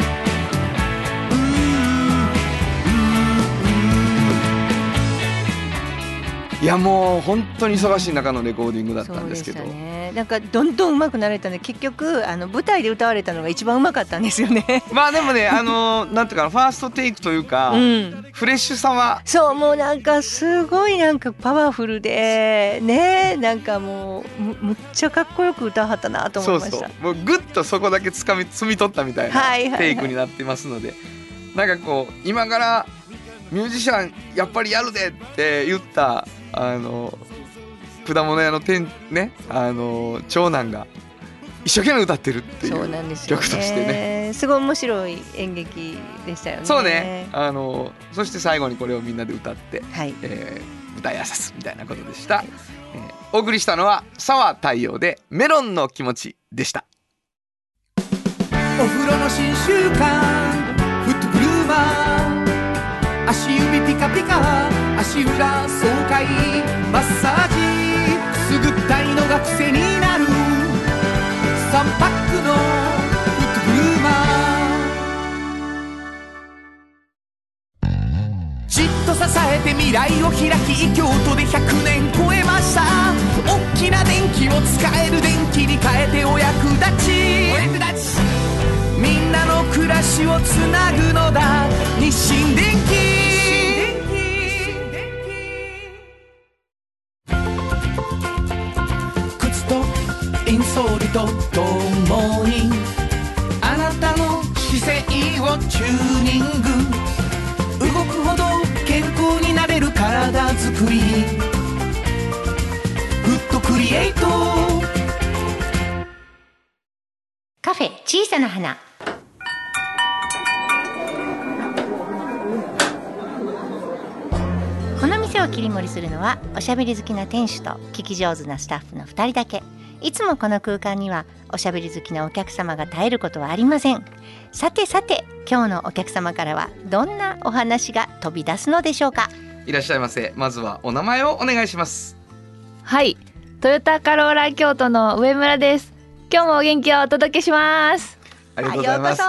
いやもう本当に忙しい中のレコーディングだったんですけど、 そうでしたね、なんかどんどん上手くなれたんで結局あの舞台で歌われたのが一番上手かったんですよねまあでもねあのなんていうかなファーストテイクというか、うん、フレッシュさはそうもうなんかすごいなんかパワフルでね、なんかもう む, むっちゃかっこよく歌はったなと思いました。 そうそうもうグッとそこだけつかみ摘み取ったみたいなテイクになってますので、はいはいはい、なんかこう今からミュージシャンやっぱりやるでって言ったあの果物屋の店ねあの長男が一生懸命歌ってるっていうそうなんですよね、 曲としてねすごい面白い演劇でしたよね。 そうねあのそして最後にこれをみんなで歌って、 はいえー、舞台挨拶みたいなことでした、はいえー、お送りしたのは澤太陽でメロンの気持ちでした。 お風呂の新習慣フットグルーマー、足指ピカピカ足裏爽快マッサージくすぐったいのが癖になるさんパックのフットグルーマー、じっと支えて未来を開き京都でひゃくねん超えました。大きな電気を使える電気に変えてお役立ち、お役立ちみんなの暮らしをつなぐのだ日清電気。靴とインソールとともにあなたの姿勢をチューニング、動くほど健康になれる体づくりフットクリエイト。 カフェ小さな花。この店を切り盛りするのはおしゃべり好きな店主と聞き上手なスタッフのふたりだけ。いつもこの空間にはおしゃべり好きなお客様が絶えることはありません。さてさて今日のお客様からはどんなお話が飛び出すのでしょうか。 いらっしゃいませ。まずはお名前をお願いします。 はい、トヨタカローラ京都の上村です。今日も元気をお届けします。 ありがとうございます。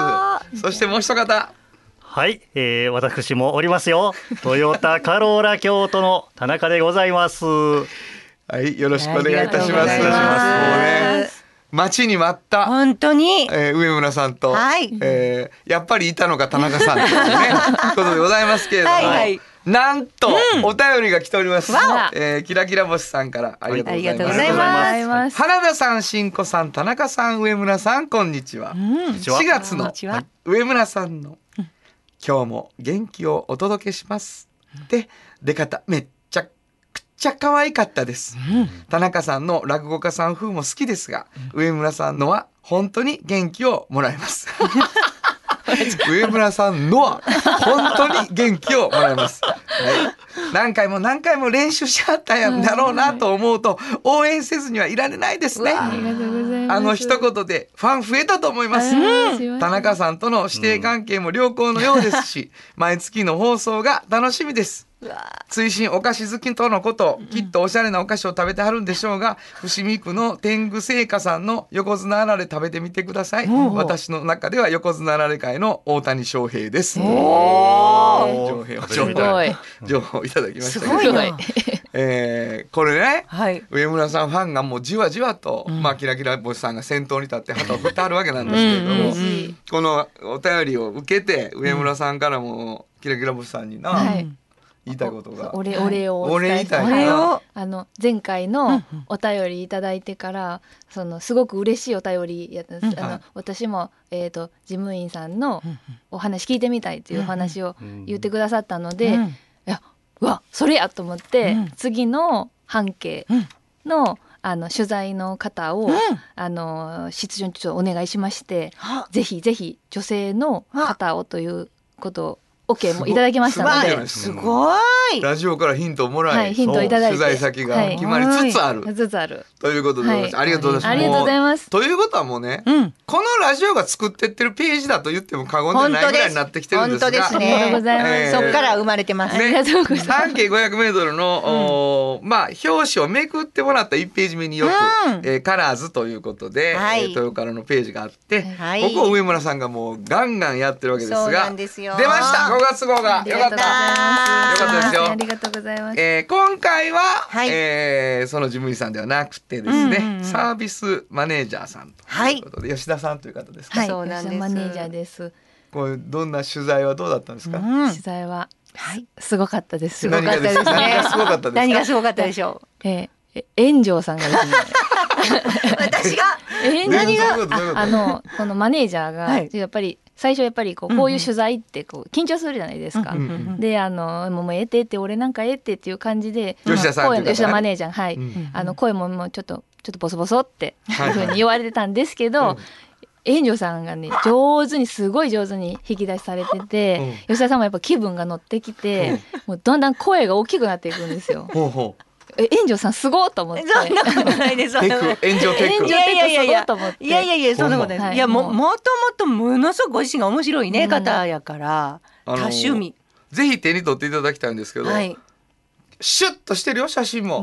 そしてもう一方。 はい、えー、私もおりますよ。トヨタカローラ京都の田中でございます。はい、よろしくお願いいたします。もうね、待ちに待った本当に、 えー、上村さんと、 はい、 えー、やっぱりいたのが田中さんというねことでございますけれども、はいはい、なんと、うん、お便りが来ております。えー、キラキラ星さんからありがとうございます。ありがとうございます。原田さん、新子さん、田中さん、上村さん、こんにちは。うん、しがつの上村さんの今日も元気をお届けしますで出方めっちゃくちゃ可愛かったです、うん、田中さんの落語家さん風も好きですが、うん、上村さんのは本当に元気をもらえます上村さんのは本当に元気をもらえます、はい、何回も何回も練習しはったんだろうなと思うと応援せずにはいられないですね。 ありがとうございます。 あの一言でファン増えたと思います。田中さんとの師弟関係も良好のようですし、毎月の放送が楽しみです。追伸お菓子好きとのこと、きっとおしゃれなお菓子を食べてはるんでしょうが、伏見区の天狗製菓さんの横綱あられ食べてみてください。私の中では横綱あられ界の大谷翔平です。情報情報いただきましたけど、すごいな、えー、これね、はい、上村さんファンがもうじわじわと、うん、まあキラキラ星さんが先頭に立って旗を振ってあるわけなんですけれども、うんうん、このお便りを受けて上村さんからもキラキラ星さんにな、はい、言いたいことが、 お礼、お礼をお伝えしたい。あの前回のお便りいただいてから、そのすごく嬉しいお便りやったんです、うん、あの、はい、私も、えーと、事務員さんのお話聞いてみたいというお話を言ってくださったので、うん、いや、うわ、それやと思って、うん、次の半径の、あの取材の方を、うん、あの出場にちょっとお願いしまして、ぜひぜひ女性の方をということをOK もいただきましたので、 すごいラジオからヒントをもらい、 はい、ヒントをいただいて取材先が決まりつつある、 はい、つつあるということで、はい、ありがとうございます。 ありがとうございます。 ということはもうね、うん、このラジオが作ってってるページだと言っても過言じゃないぐらいになってきてるんですが、 本当ですね、ありがとうございます、えー、そっから生まれてます、ね、 ありがとうございます。 半径ごひゃくメートルの、うん、まあ表紙をめくってもらったいちページ目によく、うん、えー、カラーズということで、はい、えー、豊からのページがあって、はい、ここを上村さんがもうガンガンやってるわけですが、そうなんですよ、出ましたごがつ号がよかったよかったですよ。 ありがとうございます。 えー、今回は、はい、えー、その事務員さんではなくてですね、うんうんうん、サービスマネージャーさんということで、はい、吉田さんという方ですか。 はい、そうなんです。マネージャーです。 これどんな取材はどうだったんですか。 うん、取材は、はい、すごかったです。 すごかったですね。何がすごかったですか。何がすごかったでしょう。 えー、炎上さんがですね私がえ何があのこのマネージャーが、はい、やっぱり最初やっぱりこうこういう取材ってこう緊張するじゃないですか、うんうん、であのもうええってって俺なんかええってっていう感じで、 吉田さん、 吉田マネージャー、はい、うん、あの声ももうちょっとちょっとボソボソっていう風に言われてたんですけど、炎上さんがね上手にすごい上手に引き出しされてて、吉田さんもやっぱ気分が乗ってきて、もうだんだん声が大きくなっていくんですよ。ほうほう、え炎上さんすごいと思って。 そんなことないです。 炎上テク炎上テクすごいと思って。 いやいやいや、そんなことないです。はい、いやももともとものすごくご自身が面白いね、うん、方やから多趣味。 ぜひ手に取っていただきたいんですけど、はい、シュッとしてるよ写真も、うん、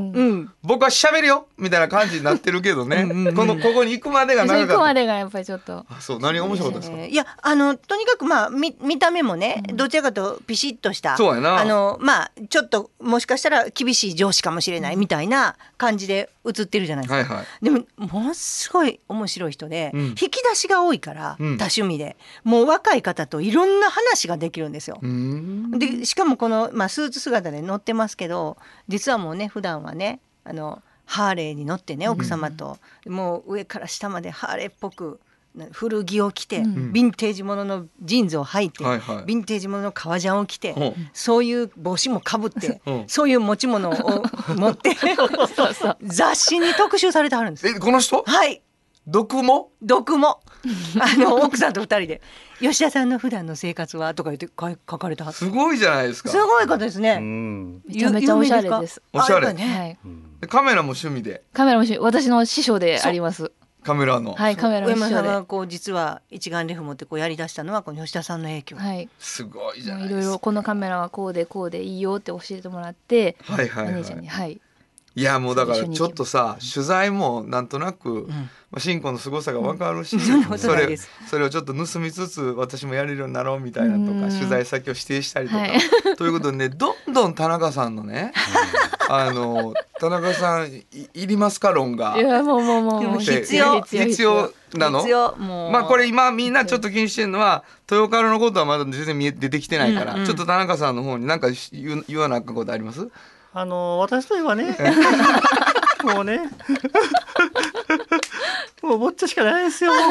僕は喋るよみたいな感じになってるけどねうん、このここに行くまでが長かった。 行くまでがやっぱりちょっと。 あ、そう、何が面白かったですか。 いや、あのとにかくまあ 見, 見た目もね、うん、どちらかとピシッとした、 そうやな、 あのまあちょっともしかしたら厳しい上司かもしれないみたいな感じで映ってるじゃないですか、はいはい、でもものすごい面白い人で、うん、引き出しが多いから、うん、多趣味でもう若い方といろんな話ができるんですよ。でしかもこの、まあ、スーツ姿で乗ってますけど、実はもうね普段はねあのハーレーに乗ってね奥様と、うん、もう上から下までハーレーっぽく古着を着て、うん、ヴィンテージもののジーンズを履いて、はいはい、ヴィンテージものの革ジャンを着て、うん、そういう帽子もかぶって、うん、そういう持ち物を持ってそうそう雑誌に特集されてはるんです。 え、この人？ はい。 読も読もあの奥さんと二人で吉田さんの普段の生活はとか言って書かれたはず。 すごいじゃないですか。 すごいことですね。 うん、めちゃめちゃおしゃれです。 おしゃれ、 ね、 はい、 カメラも趣味で。 カメラも趣味、私の師匠であります。 カメラのはいカメラの上村さんがこう実は一眼レフ持ってこうやり出したのはこの吉田さんの影響。 はい。 すごいじゃないですか。 いろいろこのカメラはこうでこうでいいよって教えてもらって、 はいはいはい、 マネージャーにはい。 いやもうだからちょっとさ取材もなんとなく、うんまあ、新婚の凄さが分かるし、うん、それそれをちょっと盗みつつ私もやれるようになろうみたいなとか取材先を指定したりとか、はい、ということでねどんどん田中さんのねあの田中さん い, いりますか論がいやもうもうもうもう必要必要なの。 必要もうまあこれ今みんなちょっと気にしてるのは豊川のことはまだ全然見え出てきてないから、うんうん、ちょっと田中さんの方に何か言う言わなあかんことあります？ あの私といえばねもうねもうぼっちゃしかないですよ。ぼ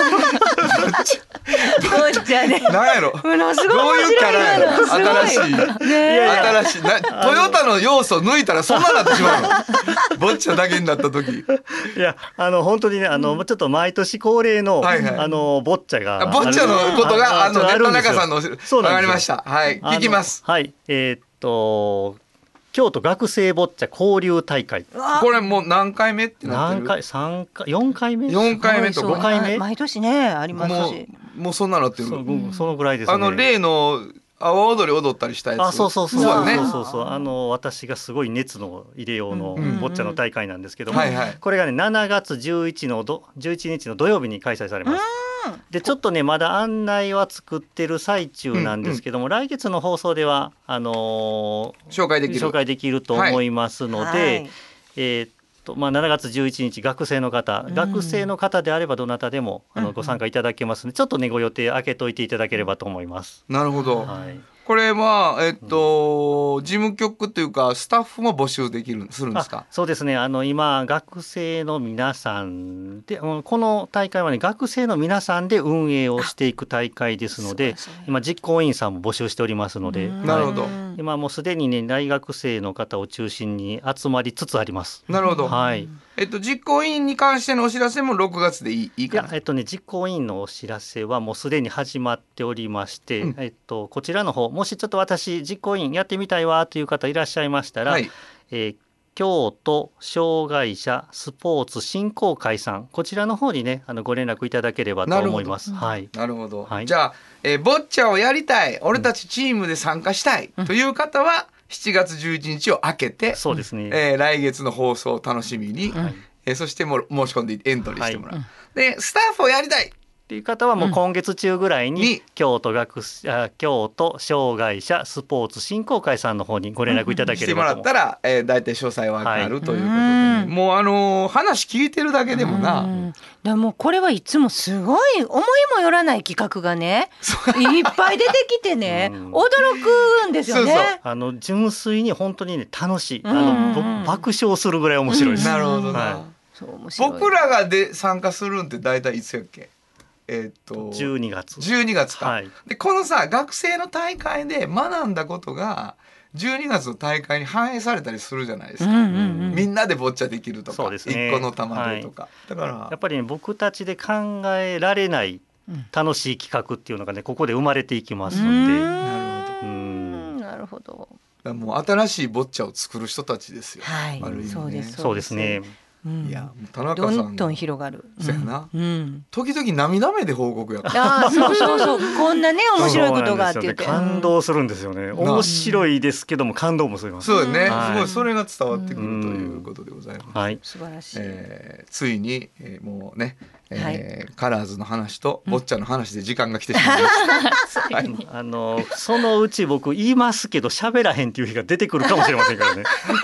っちゃね。 なんやろ。 ものすごいどういうキャラやろ。新しい、ね、新しいなトヨタの要素抜いたらそんななってしまうの。ぼっちゃだけになった時。 いやあの本当にねあのちょっと毎年恒例の、はいはい、あのぼっちゃがぼっちゃのことがあの田中さんのわかりました。はい聞きます。 はいえー、っと。京都学生ボッチャ交流大会。 これもう何回目ってなってる？ 何回三回四回目？ 四回目と五回目。 毎年ねありますし。 もうもうそんなのってる。 そ, そのぐらいですね。 あの例の阿波踊り踊ったりしたやつ。 あそうそうそうそうね。そうそうそうあの私がすごい熱の入れようのボッチャの大会なんですけども、これがねしちがつじゅういちのどじゅういちにちの土曜日に開催されます。でちょっとねまだ案内は作ってる最中なんですけども、うんうん、来月の放送ではあのー、 紹介できる紹介できると思いますので、はい、えーっとまあ、しちがつじゅういちにち学生の方、うん、学生の方であればどなたでもあのご参加いただけますので、ちょっとねご予定開けといていただければと思います。 なるほど、 はい、 これは、えっと、事務局というかスタッフも募集できるするんですか？ そうですねあの今学生の皆さんでこの大会はね学生の皆さんで運営をしていく大会ですので、今実行委員さんも募集しておりますので、 なるほど、 今もうすでにね大学生の方を中心に集まりつつあります。 なるほど、 はいえっと、実行委員に関してのお知らせもろくがつでいい、いいかな。 いや、えっとね、実行委員のお知らせはもうすでに始まっておりまして、うんえっと、こちらの方もしちょっと私実行委員やってみたいわという方いらっしゃいましたら、はいえー、京都障害者スポーツ振興会さんこちらの方にねあのご連絡いただければと思います。 はい、なるほど、はい、じゃあ、えー、ボッチャをやりたい俺たちチームで参加したいという方は、うんしちがつじゅういちにちを空けて、 そうですねえー、来月の放送を楽しみに、はいえー、そしても申し込んでエントリーしてもらう、はい、でスタッフをやりたいっていう方はもう今月中ぐらいに京都学あ京都障害者スポーツ振興会さんの方にご連絡いただければと思う、 してもらったら、えー、大体詳細は分かる、はい、ということで、ね、もうあのー、話聞いてるだけでもな、 うんでもこれはいつもすごい思いもよらない企画がねいっぱい出てきてね驚くんですよね。そうそうあの純粋に本当にね楽しいあの爆笑するぐらい面白いです。 なるほどな、はい、そう面白い。僕らがで参加するんって大体いつやっけ？えー、っとじゅうにがつじゅうにがつか、はい、でこのさ学生の大会で学んだことがじゅうにがつの大会に反映されたりするじゃないですか、うんうんうん、みんなでボッチャできるとか、ね、いっこの玉でとか、はい、だからやっぱり、ね、僕たちで考えられない楽しい企画っていうのがねここで生まれていきますので、 なるほどうんなるほどもう新しいボッチャを作る人たちですよ、 はい、 ある意味ね、 そうですそうですねうん、 いや田中さんどんどん広がる、 そうやな、 うん、 時々涙目で報告やあそうそうそうこんなね面白いことがあって言って、 ね、感動するんですよね、面白いですけども感動もするます。 そうよね、はい、すごいそれが伝わってくるということでございます、 はい、 素晴らしい、 えー、ついに、えー、もうねえーはい、カラーズの話とボッチャの話で時間が来てしまいました、 はい、あのそのうち僕言いますけど喋らへんっていう日が出てくるかもしれませんからね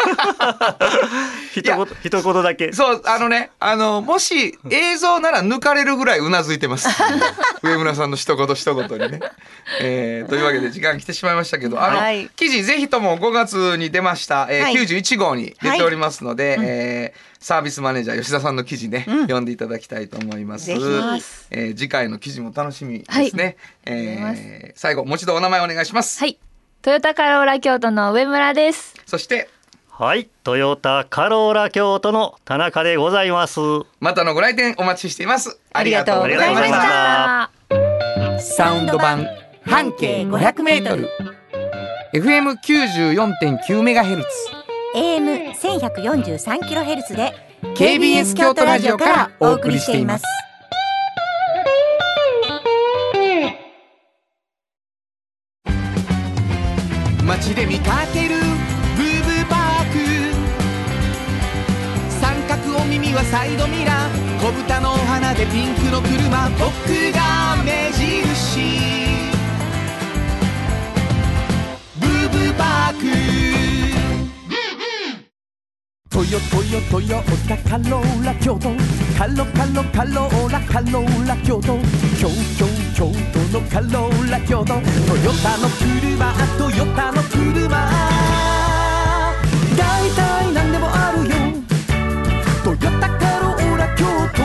一言一言だけそうあのねあのもし映像なら抜かれるぐらいうなずいてます上村さんの一言一言にね、えー、というわけで時間来てしまいましたけどあの、はい、記事ぜひともごがつに出ました、えーはい、きゅうじゅういち号に出ておりますので、はいえーサービスマネージャー吉田さんの記事ね、うん、読んでいただきたいと思います。ぜひ、えー、次回の記事も楽しみですね、はいえー、最後もう一度お名前お願いします。 はい、トヨタカローラ京都の上村です。 そしてはいトヨタカローラ京都の田中でございます。 またのご来店お待ちしています。 ありがとうございました。 サウンド版半径ごひゃくメートル エフエムきゅうじゅうよんてんきゅうメガヘルツエーエムせんひゃくよんじゅうさんキロヘルツ でケービーエス 京都ラジオからお送りしています。 街で見かけるブーブーパーク、三角お耳はサイドミラー、小豚のお花でピンクの車、僕が目印、ブーブーパーク。トヨトヨトヨタカローラ京都、カロカロカローラカローラ京都、京京京都のカローラ京都、トヨタの車トヨタの車、だいたいなんでもあるよ、トヨタカローラ京都。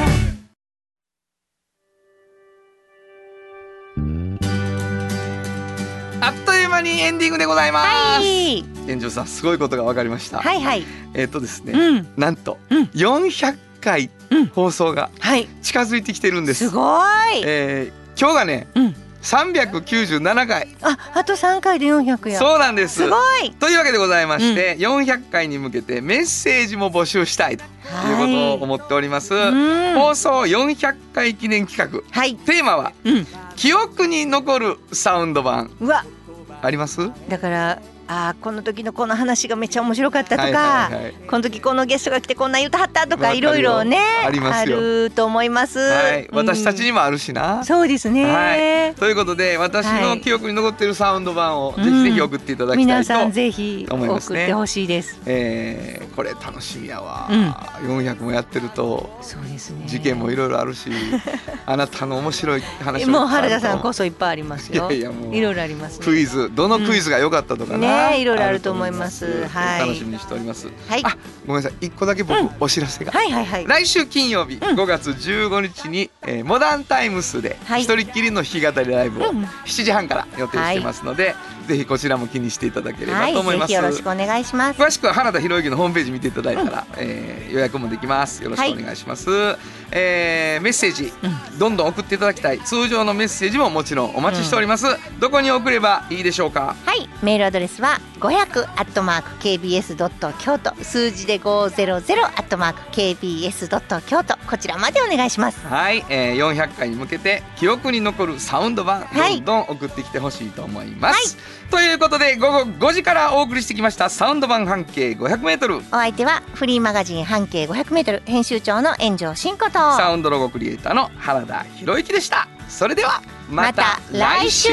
あっという間にエンディングでございます。 はい、 園長さん、すごいことが分かりました。 はいはい。 えっとですね、 うん、 なんと、 うん、 よんひゃっかい放送が近づいてきてるんです。 すごい。 えー、今日がね、うん、さんびゃくきゅうじゅうななかい。 あ、あとさんかいでよんひゃくや。 そうなんです。 すごい。 というわけでございまして、うん、よんひゃっかいに向けてメッセージも募集したいということを思っております。はい、放送よんひゃっかい記念企画。はい、テーマは、うん、記憶に残るサウンド版。うわ。あります？ だからあこの時のこの話がめっちゃ面白かったとか、はいはいはい、この時このゲストが来てこんな言うたはったとかいろいろね あ, あると思います、 はい、うん、私たちにもあるしな。 そうですね、 はい、ということで私の記憶に残っているサウンド版をぜひぜひ送っていただきたいと思いますね。 皆さんぜひ送ってほしいです、 えー、これ楽しみやわ、うん、よんひゃくもやってるとそうですね、 事件もいろいろあるしあなたの面白い話ももう原田さんこそいっぱいありますよ。いやいやもういろいろあります、ね、 クイズどのクイズが良かったとかな、 うん、ねいろいろあると思います。はい、 楽しみにしております。 はい、 あ、ごめんなさい、一個だけ僕、うん、お知らせが、 はいはいはい、 来週金曜日、うん、ごがつじゅうごにちに、えー、モダンタイムスで一人っきりの弾き語りライブをしちじはんから予定してますので、はい、ぜひこちらも気にしていただければと思います。 はい、ぜひよろしくお願いします。 詳しくは原田博之のホームページ見ていただいたら、うん、えー、予約もできます。よろしくお願いします。はい、えー、メッセージ、うん、どんどん送っていただきたい。通常のメッセージももちろんお待ちしております。うん、どこに送ればいいでしょうか？ はい、メールアドレスはごひゃくアットマークケービーエスドット京都、数字でごひゃくアットマークケービーエスドット京都、こちらまでお願いします。 はい、えー、よんひゃっかいに向けて記憶に残るサウンド版、はい、どんどん送ってきてほしいと思います。はい、ということでごごごじからお送りしてきましたサウンド版半径ごひゃくメートル。お相手はフリーマガジン半径ごひゃくメートル編集長の炎上真子とサウンドロゴクリエイターの原田博之でした。それではまた来週。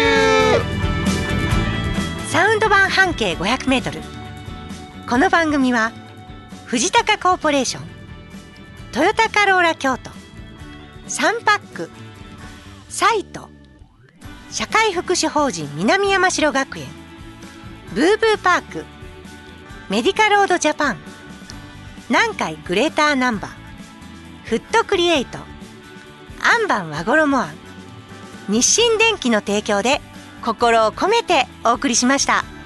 サウンド版半径ごひゃくメートル。この番組は藤高コーポレーション、トヨタカローラ京都、サンパック、サイト、社会福祉法人南山城学園、ブーブーパーク、メディカロードジャパン、南海グレーターナンバー、フットクリエイト、アンバン和衣あん、日清電機の提供で心を込めてお送りしました。